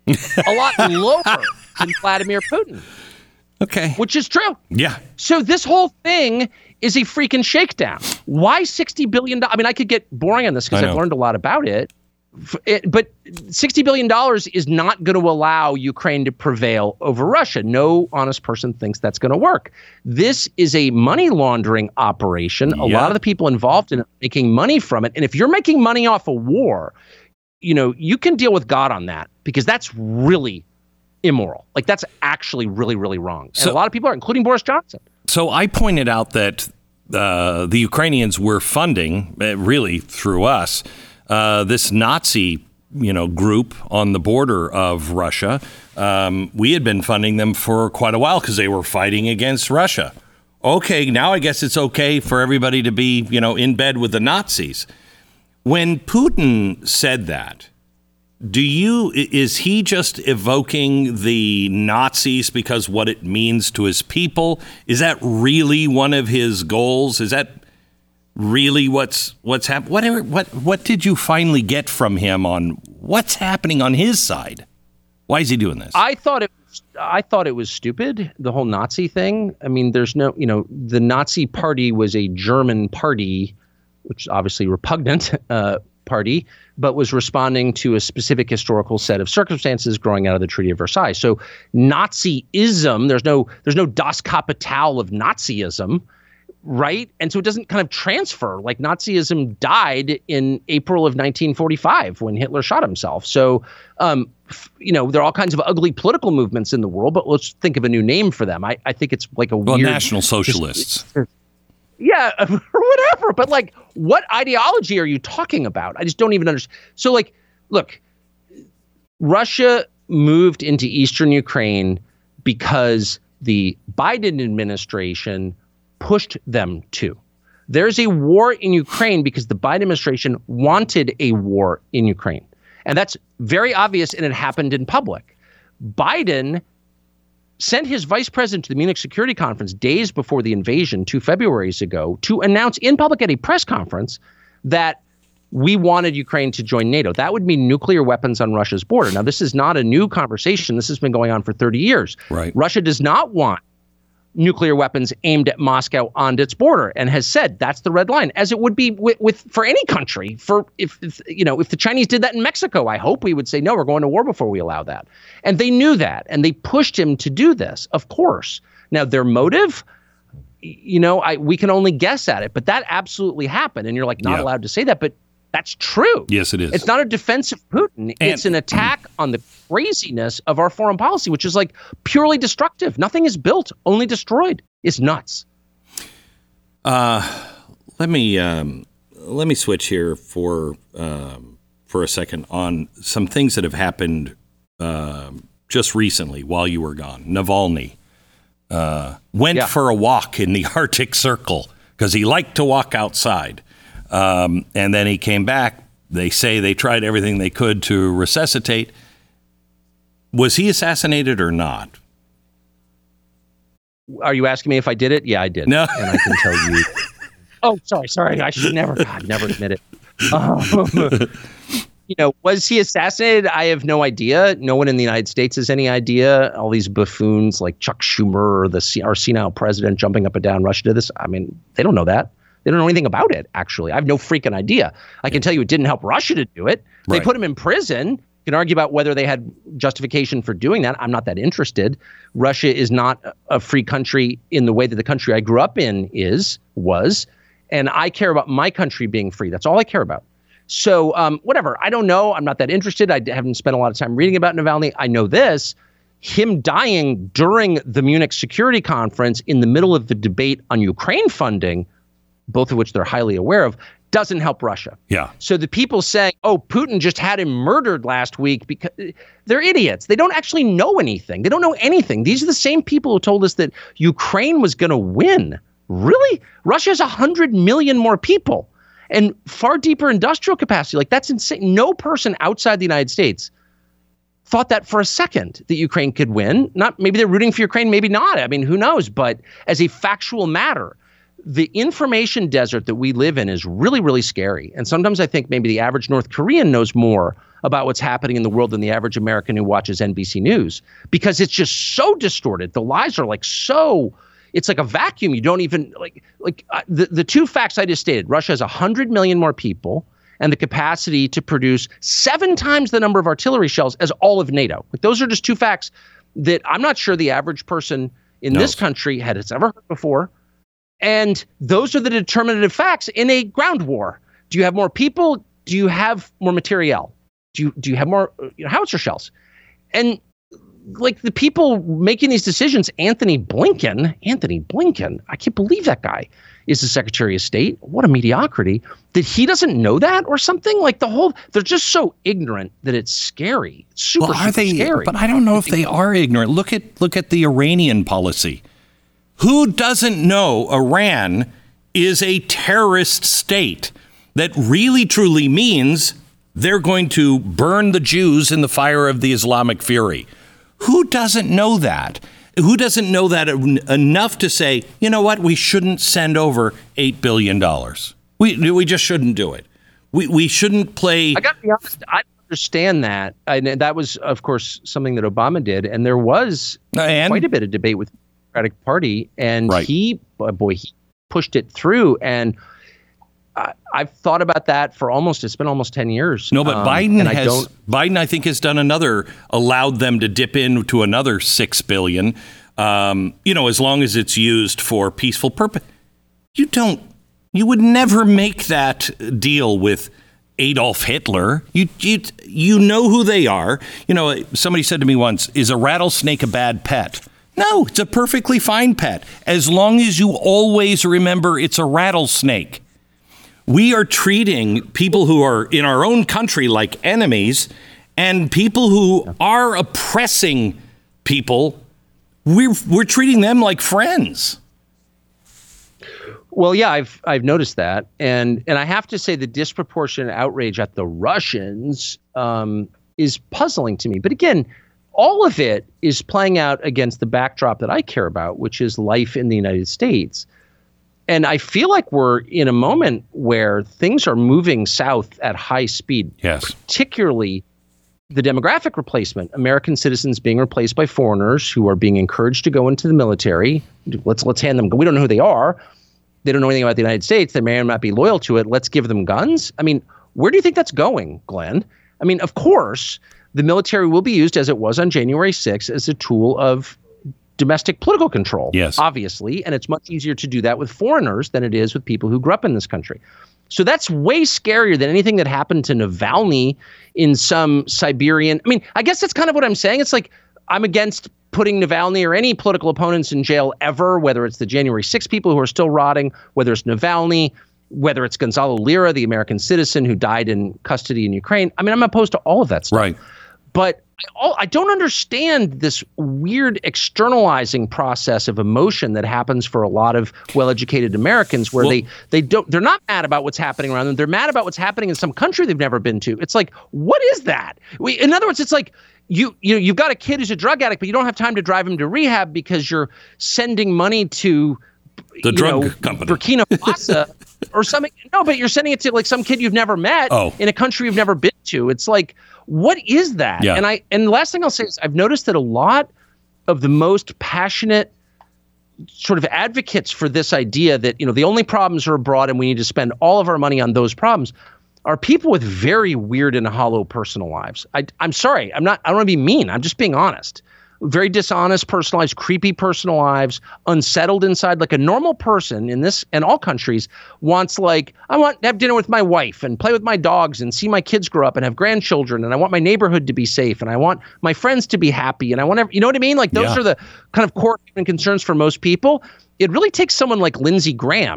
a lot lower than Vladimir Putin. Okay. Which is true. Yeah. So this whole thing is a freaking shakedown. Why sixty billion dollars? I mean, I could get boring on this because I've learned a lot about it. it. But sixty billion dollars is not going to allow Ukraine to prevail over Russia. No honest person thinks that's going to work. This is a money laundering operation. A Yeah. lot of the people involved in it are making money from it. And if you're making money off a war, you know, you can deal with God on that because that's really immoral. Like that's actually really, really wrong. And So- a lot of people are, including Boris Johnson. So I pointed out that uh, the Ukrainians were funding, uh, really through us, uh, this Nazi, you know, group on the border of Russia. Um, we had been funding them for quite a while because they were fighting against Russia. Okay, now I guess it's okay for everybody to be, you know, in bed with the Nazis. When Putin said that, do you, is he just evoking the Nazis because what it means to his people? Is that really one of his goals? Is that really what's what's happening? Whatever, what what did you finally get from him on what's happening on his side? Why is he doing this? I thought it I thought it was stupid, the whole Nazi thing. I mean, there's no, you know, the Nazi party was a German party, which is obviously repugnant uh, party, but was responding to a specific historical set of circumstances growing out of the Treaty of Versailles. So Nazism, there's no there's no Das Kapital of Nazism, right? And so it doesn't kind of transfer. Like Nazism died in April of nineteen forty-five when Hitler shot himself. So, um, f- you know, there are all kinds of ugly political movements in the world, but let's think of a new name for them. I, I think it's like a well, weird... National Socialists. Just, yeah, or whatever. But like, what ideology are you talking about? I just don't even understand. So like, look, Russia moved into eastern Ukraine because the Biden administration pushed them to. There's a war in Ukraine because the Biden administration wanted a war in Ukraine. And that's very obvious, and it happened in public. Biden sent his vice president to the Munich Security Conference days before the invasion, two Februarys ago, to announce in public at a press conference that we wanted Ukraine to join NATO. That would mean nuclear weapons on Russia's border. Now, this is not a new conversation. This has been going on for thirty years. Right. Russia does not want nuclear weapons aimed at Moscow on its border, and has said that's the red line, as it would be with, with for any country. For if, if you know, if the Chinese did that in Mexico, I hope we would say no, we're going to war before we allow that. And they knew that, and they pushed him to do this. Of course. Now their motive, you know, I we can only guess at it, but that absolutely happened, and you're like not Yeah. allowed to say that, but that's true. Yes, it is. It's not a defense of Putin. It's an attack on the craziness of our foreign policy, which is like purely destructive. Nothing is built, only destroyed. It's nuts. Uh, let me um, let me switch here for um, for a second on some things that have happened uh, just recently while you were gone. Navalny uh, went Yeah. for a walk in the Arctic Circle because he liked to walk outside. Um, and then he came back. They say they tried everything they could to resuscitate. Was he assassinated or not? Are you asking me if I did it? Yeah, I did. No. And I can tell you. Oh, sorry, sorry. I should never, God, never admit it. Um, you know, was he assassinated? I have no idea. No one in the United States has any idea. All these buffoons like Chuck Schumer or the our senile president jumping up and down Russia did this. I mean, they don't know that. They don't know anything about it, actually. I have no freaking idea. I can tell you it didn't help Russia to do it. They Right. put him in prison. You can argue about whether they had justification for doing that. I'm not that interested. Russia is not a free country in the way that the country I grew up in is, was. And I care about my country being free. That's all I care about. So um, whatever. I don't know. I'm not that interested. I haven't spent a lot of time reading about Navalny. I know this. Him dying during the Munich Security Conference in the middle of the debate on Ukraine funding both of which they're highly aware of, doesn't help Russia. Yeah. So the people saying, oh, Putin just had him murdered last week, because they're idiots. They don't actually know anything. They don't know anything. These are the same people who told us that Ukraine was going to win. Really? Russia has one hundred million more people and far deeper industrial capacity. Like, that's insane. No person outside the United States thought that for a second, that Ukraine could win. Not maybe they're rooting for Ukraine, maybe not. I mean, who knows? But as a factual matter, the information desert that we live in is really, really scary. And sometimes I think maybe the average North Korean knows more about what's happening in the world than the average American who watches N B C News, because it's just so distorted. The lies are like so, it's like a vacuum. You don't even like, like uh, the, the two facts I just stated. Russia has one hundred million more people and the capacity to produce seven times the number of artillery shells as all of NATO. Like, those are just two facts that I'm not sure the average person in No. this country had ever heard before. And those are the determinative facts in a ground war. Do you have more people? Do you have more materiel? Do you do you have more you know, howitzer shells? And like the people making these decisions, Anthony Blinken, Anthony Blinken, I can't believe that guy is the Secretary of State. What a mediocrity. That he doesn't know that or something? Like the whole, they're just so ignorant that it's scary. It's super, well, are super they, scary. But I don't know if they are ignorant. Look at look at the Iranian policy. Who doesn't know Iran is a terrorist state that really truly means they're going to burn the Jews in the fire of the Islamic fury? Who doesn't know that? Who doesn't know that en- enough to say, you know what, we shouldn't send over eight billion dollars. We we just shouldn't do it. We we shouldn't play. I got to be honest, I understand that. And that was, of course, something that Obama did. And there was And- quite a bit of debate with the Democratic Party. And Right. he, boy, he pushed it through. And I, I've thought about that for almost, it's been almost ten years. No, but Um, Biden and I has don't, Biden, I think, has done another, allowed them to dip into another six billion. Um, you know, as long as it's used for peaceful purpose. You don't. You would never make that deal with Adolf Hitler. You you you know who they are. You know, somebody said to me once, "Is a rattlesnake a bad pet?" No, it's a perfectly fine pet as long as you always remember it's a rattlesnake. We are treating people who are in our own country like enemies, and people who are oppressing people, we're we're treating them like friends. well, yeah, I've I've noticed that. And and I have to say the disproportionate outrage at the Russians um, is puzzling to me. But again, all of it is playing out against the backdrop that I care about, which is life in the United States. And I feel like we're in a moment where things are moving south at high speed. Yes. Particularly the demographic replacement, American citizens being replaced by foreigners who are being encouraged to go into the military. Let's let's hand them. We don't know who they are. They don't know anything about the United States. They may or may not be loyal to it. Let's give them guns. I mean, where do you think that's going, Glenn? I mean, of course, the military will be used, as it was on January sixth, as a tool of domestic political control. Yes. Obviously. And it's much easier to do that with foreigners than it is with people who grew up in this country. So that's way scarier than anything that happened to Navalny in some Siberian. I mean, I guess that's kind of what I'm saying. It's like I'm against putting Navalny or any political opponents in jail ever, whether it's the January sixth people who are still rotting, whether it's Navalny, whether it's Gonzalo Lira, the American citizen who died in custody in Ukraine. I mean, I'm opposed to all of that stuff. Right. But I, I don't understand this weird externalizing process of emotion that happens for a lot of well-educated Americans, where Well- they they don't they're not mad about what's happening around them. They're mad about what's happening in some country they've never been to. It's like, what is that? We, in other words, it's like you you you've got a kid who's a drug addict, but you don't have time to drive him to rehab because you're sending money to The you drug know, company. Burkina Faso or something. No, but you're sending it to like some kid you've never met Oh. in a country you've never been to. It's like, what is that? Yeah. And I and the last thing I'll say is I've noticed that a lot of the most passionate sort of advocates for this idea that, you know, the only problems are abroad and we need to spend all of our money on those problems are people with very weird and hollow personal lives. I, I'm sorry. I'm not I don't want to be mean. I'm just being honest. Very dishonest personal lives, creepy personal lives, unsettled inside. Like a normal person in this and all countries wants, like, I want to have dinner with my wife and play with my dogs and see my kids grow up and have grandchildren. And I want my neighborhood to be safe. And I want my friends to be happy. And I want, every, you know what I mean? Like those Yeah. are the kind of core human concerns for most people. It really takes someone like Lindsey Graham,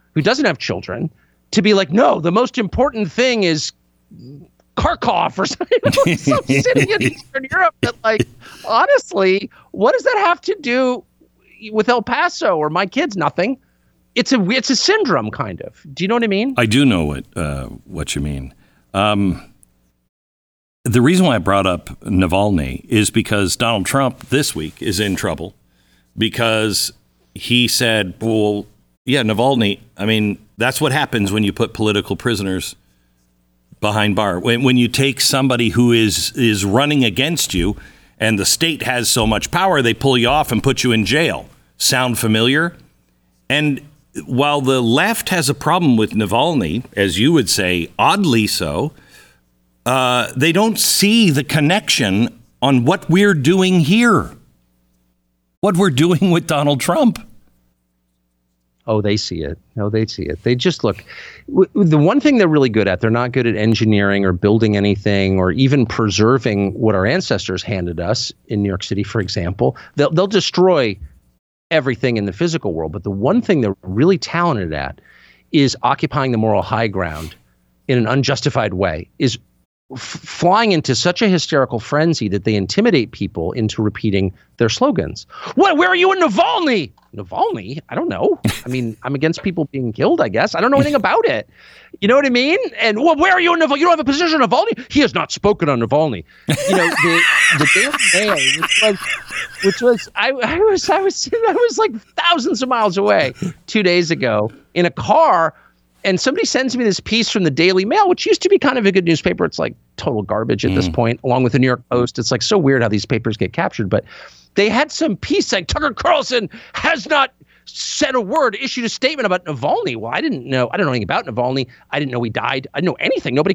who doesn't have children, to be like, no, the most important thing is Kharkov or something, some city in Eastern Europe that, like, honestly, what does that have to do with El Paso or my kids? Nothing. It's a it's a syndrome, kind of. Do you know what I mean? I do know what uh, what you mean. Um, the reason why I brought up Navalny is because Donald Trump this week is in trouble because he said, well, yeah, Navalny, I mean, that's what happens when you put political prisoners behind bar. When, when you take somebody who is is running against you and the state has so much power, they pull you off and put you in jail. Sound familiar? And while the left has a problem with Navalny, as you would say, oddly so, uh, they don't see the connection on what we're doing here, what we're doing with Donald Trump. Oh, they see it. No, they see it. They just look. W- the one thing they're really good at, they're not good at engineering or building anything or even preserving what our ancestors handed us in New York City, for example. They'll, they'll destroy everything in the physical world. But the one thing they're really talented at is occupying the moral high ground in an unjustified way, is f- flying into such a hysterical frenzy that they intimidate people into repeating their slogans. What? Where are you in Navalny? Navalny? I don't know. I mean, I'm against people being killed, I guess. I don't know anything about it. You know what I mean? And well, where are you in Navalny? You don't have a position on Navalny? He has not spoken on Navalny. You know, the, the Daily Mail, which was, which was I, I was, I was, I was like thousands of miles away two days ago in a car, and somebody sends me this piece from the Daily Mail, which used to be kind of a good newspaper. It's like total garbage at mm. this point, along with the New York Post. It's like so weird how these papers get captured, but they had some piece like Tucker Carlson has not said a word, issued a statement about Navalny. Well, I didn't know. I don't know anything about Navalny. I didn't know he died. I didn't know anything. Nobody.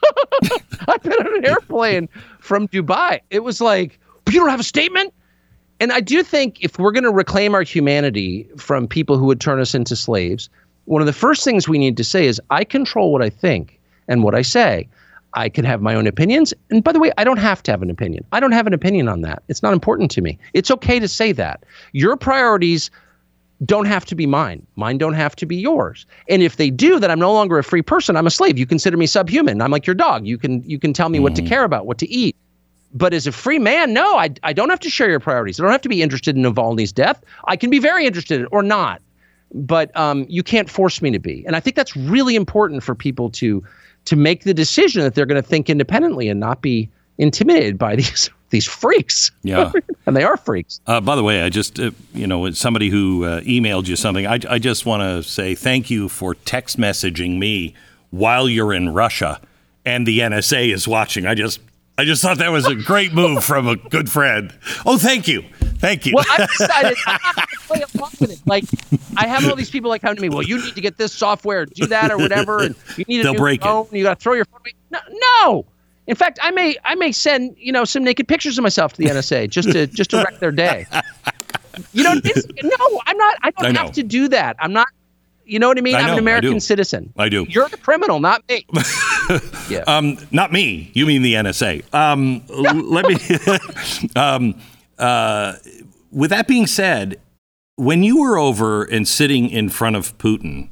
I've been on an airplane from Dubai. It was like, but you don't have a statement? And I do think if we're going to reclaim our humanity from people who would turn us into slaves, one of the first things we need to say is, I control what I think and what I say. I can have my own opinions. And by the way, I don't have to have an opinion. I don't have an opinion on that. It's not important to me. It's okay to say that. Your priorities don't have to be mine. Mine don't have to be yours. And if they do, then I'm no longer a free person. I'm a slave. You consider me subhuman. I'm like your dog. You can you can tell me mm. what to care about, what to eat. But as a free man, no, I, I don't have to share your priorities. I don't have to be interested in Navalny's death. I can be very interested or not. But um, you can't force me to be. And I think that's really important for people to to make the decision that they're going to think independently and not be intimidated by these these freaks. Yeah. And they are freaks. Uh, by the way, I just, uh, you know, it's somebody who uh, emailed you something. I, I just want to say thank you for text messaging me while you're in Russia and the N S A is watching. I just I just thought that was a great move from a good friend. Oh, thank you. Thank you. Well, I've decided I'm not going to play along with it. Like, I have all these people like come to me, well, you need to get this software, do that or whatever, and you need to They'll do break phone, it. And you got to throw your phone away. No, no. In fact, I may I may send, you know, some naked pictures of myself to the N S A just to just to wreck their day. You know, it's, no, I'm not. I don't I have to do that. I'm not. You know what I mean? I I'm know, an I American do. citizen. I do. You're the criminal, not me. Yeah. Um, not me. You mean the N S A. Um, l- let me. um, uh, with that being said, when you were over and sitting in front of Putin,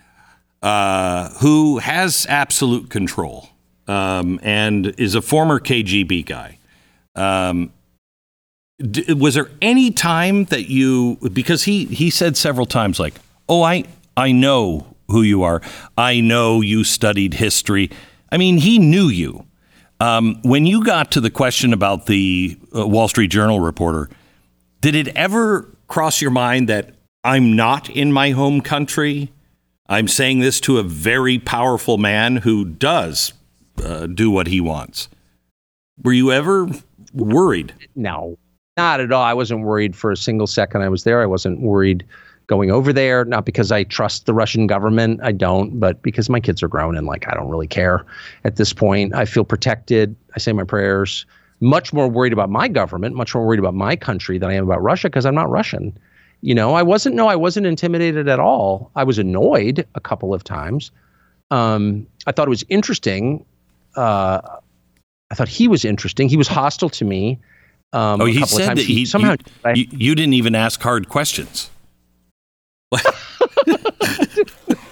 uh, who has absolute control um, and is a former K G B guy, um, d- was there any time that you, because he, he said several times like, oh, I, I know who you are. I know you studied history. I mean, he knew you. Um, when you got to the question about the uh, Wall Street Journal reporter, did it ever cross your mind that I'm not in my home country? I'm saying this to a very powerful man who does uh, do what he wants. Were you ever worried? No, not at all. I wasn't worried for a single second I was there. I wasn't worried going over there, not because I trust the Russian government. I don't, but because my kids are grown and like I don't really care at this point. I feel protected. I say my prayers. Much more worried about my government, much more worried about my country than I am about Russia because I'm not Russian. You know, I wasn't, no, I wasn't intimidated at all. I was annoyed a couple of times. Um, I thought it was interesting. Uh, I thought he was interesting. He was hostile to me. Um, oh, a he couple said of times. that he, he somehow you, you, you didn't even ask hard questions.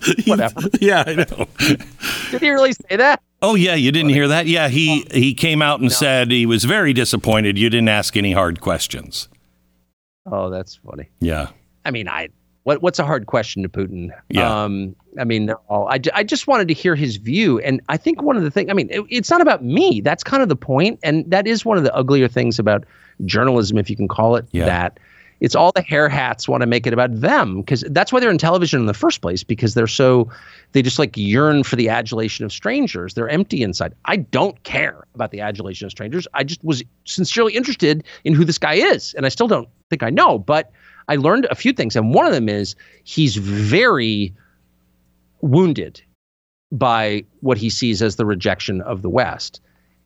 Whatever. Yeah, I know. Did he really say that? Oh, yeah, you didn't hear that? Yeah, he, he came out and no. said he was very disappointed you didn't ask any hard questions. Oh, that's funny. Yeah. I mean, I what what's a hard question to Putin? Yeah. Um, I mean, no, I, I just wanted to hear his view. And I think one of the things, I mean, it, it's not about me. That's kind of the point. And that is one of the uglier things about journalism, if you can call it yeah. that. It's all the hair hats want to make it about them, because that's why they're in television in the first place, because they're so they just like yearn for the adulation of strangers. They're empty inside. I don't care about the adulation of strangers. I just was sincerely interested in who this guy is. And I still don't think I know, but I learned a few things. And one of them is he's very wounded by what he sees as the rejection of the West.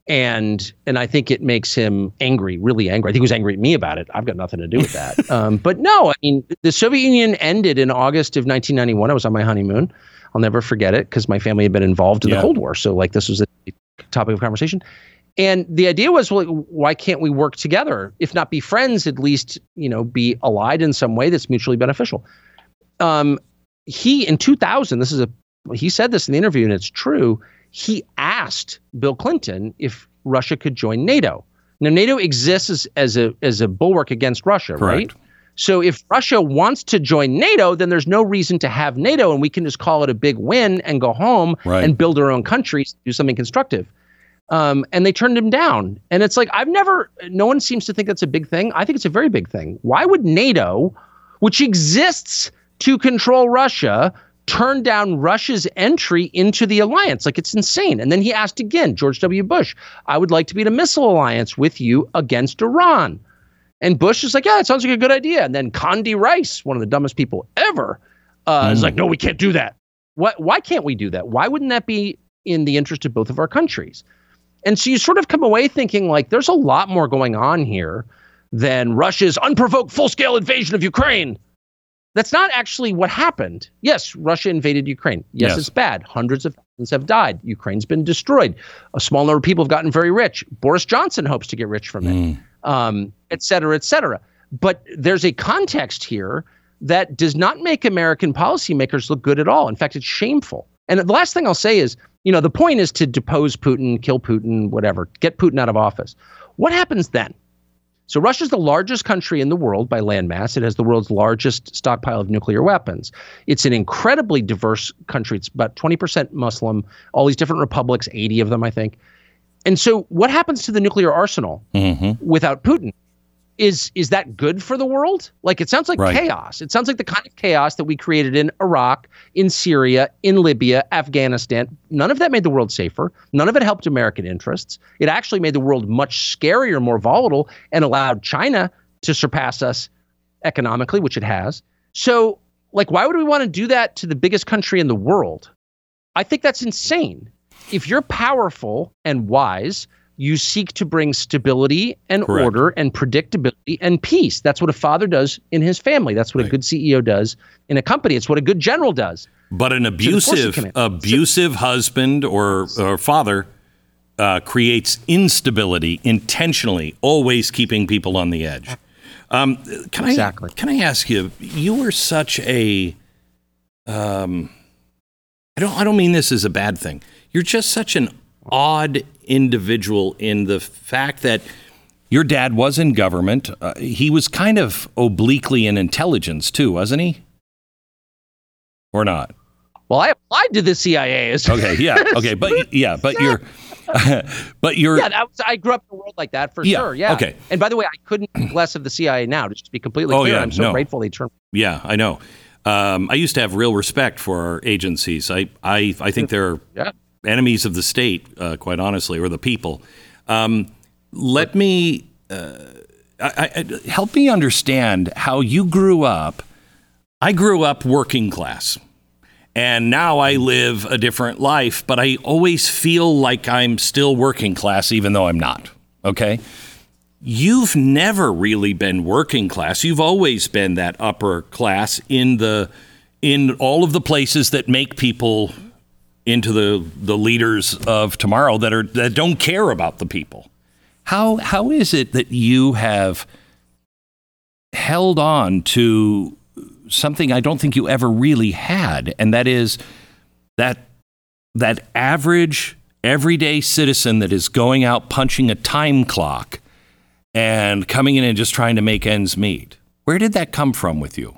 And and I think it makes him angry, really angry. I think he was angry at me about it. I've got nothing to do with that. um, but no, I mean, the Soviet Union ended in August of nineteen ninety-one. I was on my honeymoon. I'll never forget it because my family had been involved in yeah. the Cold War. So like this was a topic of conversation. And the idea was, well, why can't we work together? If not be friends, at least, you know, be allied in some way that's mutually beneficial. Um, he, in two thousand, this is a, he said this in the interview and it's true. He asked Bill Clinton if Russia could join NATO. Now, NATO exists as, as a as a bulwark against Russia, Correct. right? So if Russia wants to join NATO, then there's no reason to have NATO, and we can just call it a big win and go home right. and build our own countries, do something constructive. Um, and they turned him down. And it's like, I've never, no one seems to think that's a big thing. I think it's a very big thing. Why would NATO, which exists to control Russia, turn down Russia's entry into the alliance? Like, it's insane. And then he asked again, George W. Bush, I would like to be in a missile alliance with you against Iran. And Bush is like, yeah, that sounds like a good idea. And then Condi Rice, one of the dumbest people ever, uh, mm. is like, no, we can't do that. What? Why can't we do that? Why wouldn't that be in the interest of both of our countries? And so you sort of come away thinking like there's a lot more going on here than Russia's unprovoked full-scale invasion of Ukraine. That's not actually what happened. Yes, Russia invaded Ukraine. Yes, yes, it's bad. Hundreds of thousands have died. Ukraine's been destroyed. A small number of people have gotten very rich. Boris Johnson hopes to get rich from it, mm. um, et cetera, et cetera. But there's a context here that does not make American policymakers look good at all. In fact, it's shameful. And the last thing I'll say is, you know, the point is to depose Putin, kill Putin, whatever, get Putin out of office. What happens then? So Russia's the largest country in the world by landmass. It has the world's largest stockpile of nuclear weapons. It's an incredibly diverse country. It's about twenty percent Muslim, all these different republics, eighty of them, I think. And so what happens to the nuclear arsenal mm-hmm. without Putin? Is is that good for the world? Like, it sounds like right. chaos. It sounds like the kind of chaos that we created in Iraq, in Syria, in Libya, Afghanistan. None of that made the world safer. None of it helped American interests. It actually made the world much scarier, more volatile, and allowed China to surpass us economically, which it has. So, like, why would we want to do that to the biggest country in the world? I think that's insane. If you're powerful and wise, you seek to bring stability and Correct. order and predictability and peace. That's what a father does in his family. That's what right. a good C E O does in a company. It's what a good general does. But an abusive, abusive so, husband or, or father uh, creates instability intentionally, always keeping people on the edge. Um, can exactly. I can I ask you? You were such a. Um, I don't. I don't mean this as a bad thing. You're just such an odd individual in the fact that your dad was in government. Uh, he was kind of obliquely in intelligence too, wasn't he? Or not? Well, I applied to the C I A. Okay, yeah, okay, but yeah, but you're, but you're. Yeah, that was, I grew up in a world like that for yeah, sure. Yeah. Okay. And by the way, I couldn't think less of the C I A now. Just to be completely oh, clear, yeah, I'm so no. grateful they turned. Yeah, I know. Um, I used to have real respect for our agencies. I, I, I think they're yeah. enemies of the state, uh, quite honestly, or the people. Um, let me uh, I, I, help me understand how you grew up. I grew up working class, and now I live a different life, but I always feel like I'm still working class, even though I'm not. Okay? You've never really been working class. You've always been that upper class in the in all of the places that make people into the the leaders of tomorrow that are that don't care about the people. How how is it that you have held on to something I don't think you ever really had, and that is that that average everyday citizen that is going out punching a time clock and coming in and just trying to make ends meet. Where did that come from with you?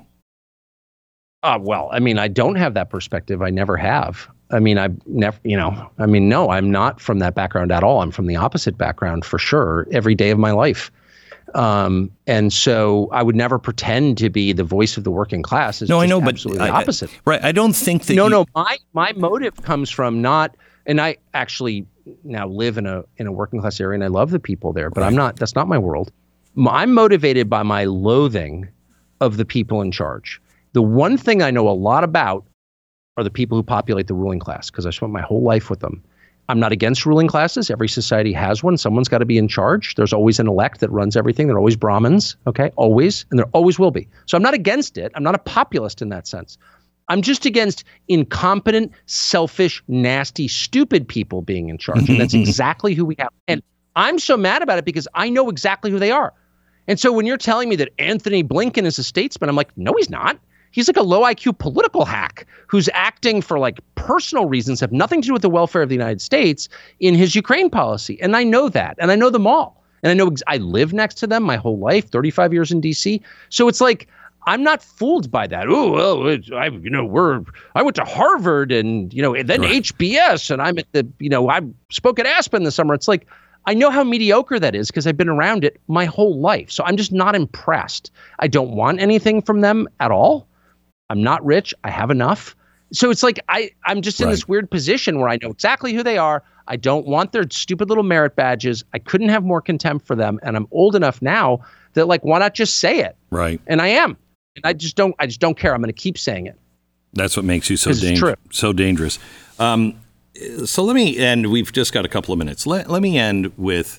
Uh, well, I mean, I don't have that perspective. I never have. I mean, I've never, you know, I mean, no, I'm not from that background at all. I'm from the opposite background for sure, every day of my life. Um, and so I would never pretend to be the voice of the working class. It's no, I know, absolutely but the opposite. I, right. I don't think that. No, you, no, my, my motive comes from not, and I actually now live in a, in a working class area and I love the people there, but right. I'm not, that's not my world. I'm motivated by my loathing of the people in charge. The one thing I know a lot about are the people who populate the ruling class, because I spent my whole life with them. I'm not against ruling classes. Every society has one. Someone's got to be in charge. There's always an elect that runs everything. They're always Brahmins, okay? Always, and there always will be. So I'm not against it. I'm not a populist in that sense. I'm just against incompetent, selfish, nasty, stupid people being in charge. And that's exactly who we have. And I'm so mad about it because I know exactly who they are. And so when you're telling me that Anthony Blinken is a statesman, I'm like, no, he's not. He's like a low I Q political hack who's acting for like personal reasons, have nothing to do with the welfare of the United States in his Ukraine policy. And I know that. And I know them all. And I know ex- I lived next to them my whole life, thirty-five years in D C. So it's like, I'm not fooled by that. Oh, well, it's, I, you know, we're, I went to Harvard and, you know, and then right. H B S and I'm at the, you know, I spoke at Aspen this summer. It's like, I know how mediocre that is because I've been around it my whole life. So I'm just not impressed. I don't want anything from them at all. I'm not rich. I have enough. So it's like I, I'm just in right. this weird position where I know exactly who they are. I don't want their stupid little merit badges. I couldn't have more contempt for them. And I'm old enough now that, like, why not just say it? Right. And I am. And I just don't I just don't care. I'm going to keep saying it. That's what makes you so dangerous. So dangerous. Um, so let me end. We've just got a couple of minutes. Let, let me end with,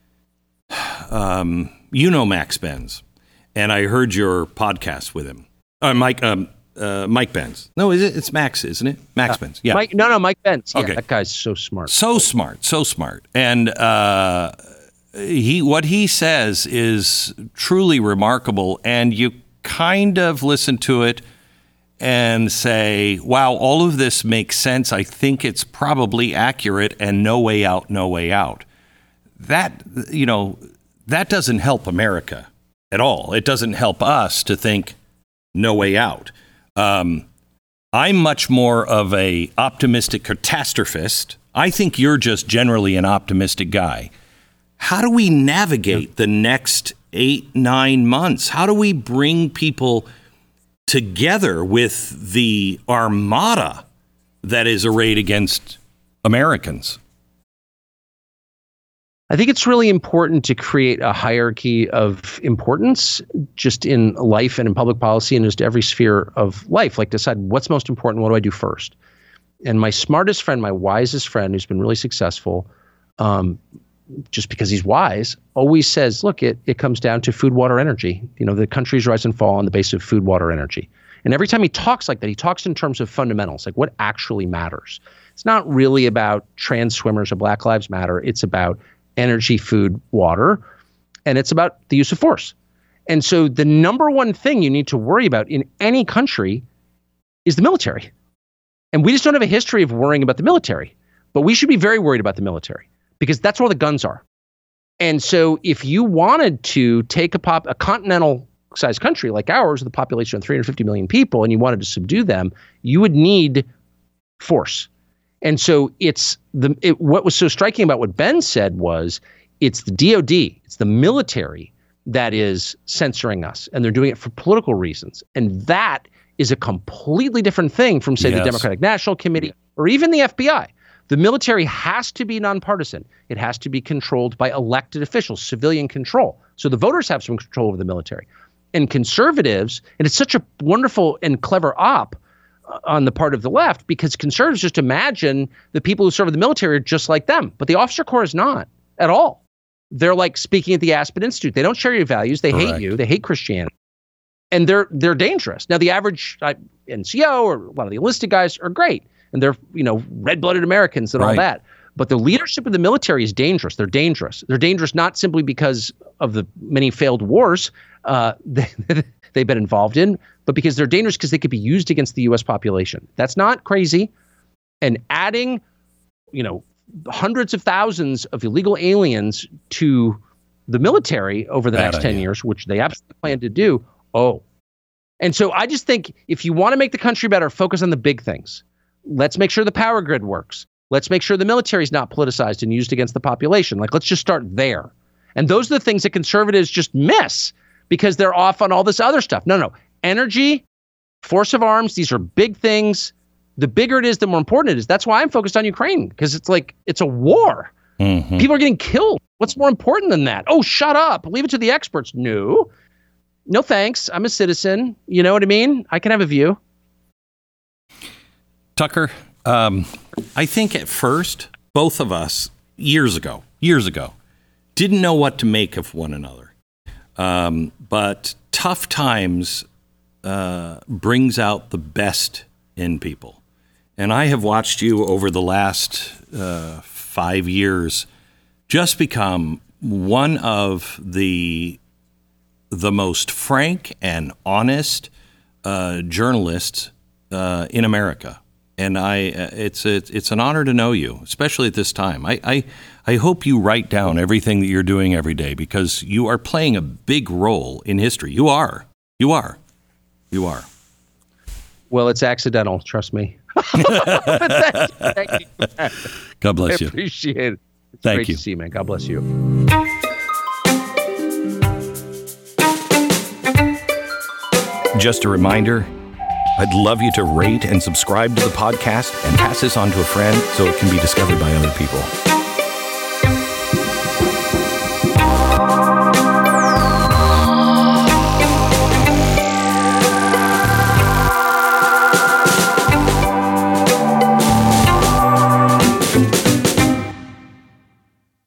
um, you know, Max Benz. And I heard your podcast with him. Uh, Mike, um, uh, Mike Benz. No, is it? It's Max, isn't it? Max uh, Benz. Yeah. Mike, no, no, Mike Benz. Yeah, okay. That guy's so smart. So smart. So smart. And uh, he, what he says is truly remarkable. And you kind of listen to it and say, wow, all of this makes sense. I think it's probably accurate and no way out, no way out. That, you know, that doesn't help America at all. It doesn't help us to think no way out. Um, I'm much more of a optimistic catastrophist. I think you're just generally an optimistic guy. How do we navigate the next eight, nine months? How do we bring people together with the armada that is arrayed against Americans? I think it's really important to create a hierarchy of importance just in life and in public policy and just every sphere of life. Like decide what's most important, what do I do first? And my smartest friend, my wisest friend who's been really successful, um, just because he's wise, always says, look, it, it comes down to food, water, energy. You know, the countries rise and fall on the basis of food, water, energy. And every time he talks like that, he talks in terms of fundamentals, like what actually matters. It's not really about trans swimmers or Black Lives Matter. It's about energy, food, water, and it's about the use of force. And so the number one thing you need to worry about in any country is the military. And we just don't have a history of worrying about the military, but we should be very worried about the military because that's where the guns are. And so if you wanted to take a pop, a continental sized country like ours with a population of three hundred fifty million people and you wanted to subdue them, you would need force. And so it's the it, what was so striking about what Ben said was it's the D O D, it's the military that is censoring us, and they're doing it for political reasons. And that is a completely different thing from, say, yes. the Democratic National Committee or even the F B I. The military has to be nonpartisan. It has to be controlled by elected officials, civilian control. So the voters have some control over the military. And conservatives, and it's such a wonderful and clever op on the part of the left, because conservatives just imagine the people who serve in the military are just like them. But the officer corps is not at all. They're like speaking at the Aspen Institute. They don't share your values. They Correct. hate you. They hate Christianity. And they're they're dangerous. Now, the average uh, N C O or a lot of the enlisted guys are great. And they're, you know, red-blooded Americans and right. all that. But the leadership of the military is dangerous. They're dangerous. They're dangerous not simply because of the many failed wars uh, they, they've been involved in, but because they're dangerous because they could be used against the U S population. That's not crazy. And adding, you know, hundreds of thousands of illegal aliens to the military over the Bad next idea. ten years, which they absolutely plan to do. Oh, and so I just think if you want to make the country better, focus on the big things. Let's make sure the power grid works. Let's make sure the military is not politicized and used against the population. Like, let's just start there. And those are the things that conservatives just miss because they're off on all this other stuff. No, no. Energy, force of arms, these are big things. The bigger it is, the more important it is. That's why I'm focused on Ukraine, because it's like, it's a war. Mm-hmm. People are getting killed. What's more important than that? Oh, shut up. Leave it to the experts. No. No thanks. I'm a citizen. You know what I mean? I can have a view. Tucker, um, I think at first, both of us, years ago, years ago, didn't know what to make of one another. Um, but tough times uh, brings out the best in people. And I have watched you over the last uh, five years just become one of the the most frank and honest uh, journalists uh, in America. And I, uh, it's a, it's an honor to know you, especially at this time. I, I I hope you write down everything that you're doing every day, because you are playing a big role in history. You are. You are. You are. Well, it's accidental. Trust me. Thank, thank you. God bless I you. appreciate it. It's Thank great you. to see you, man. God bless you. Just a reminder, I'd love you to rate and subscribe to the podcast and pass this on to a friend so it can be discovered by other people.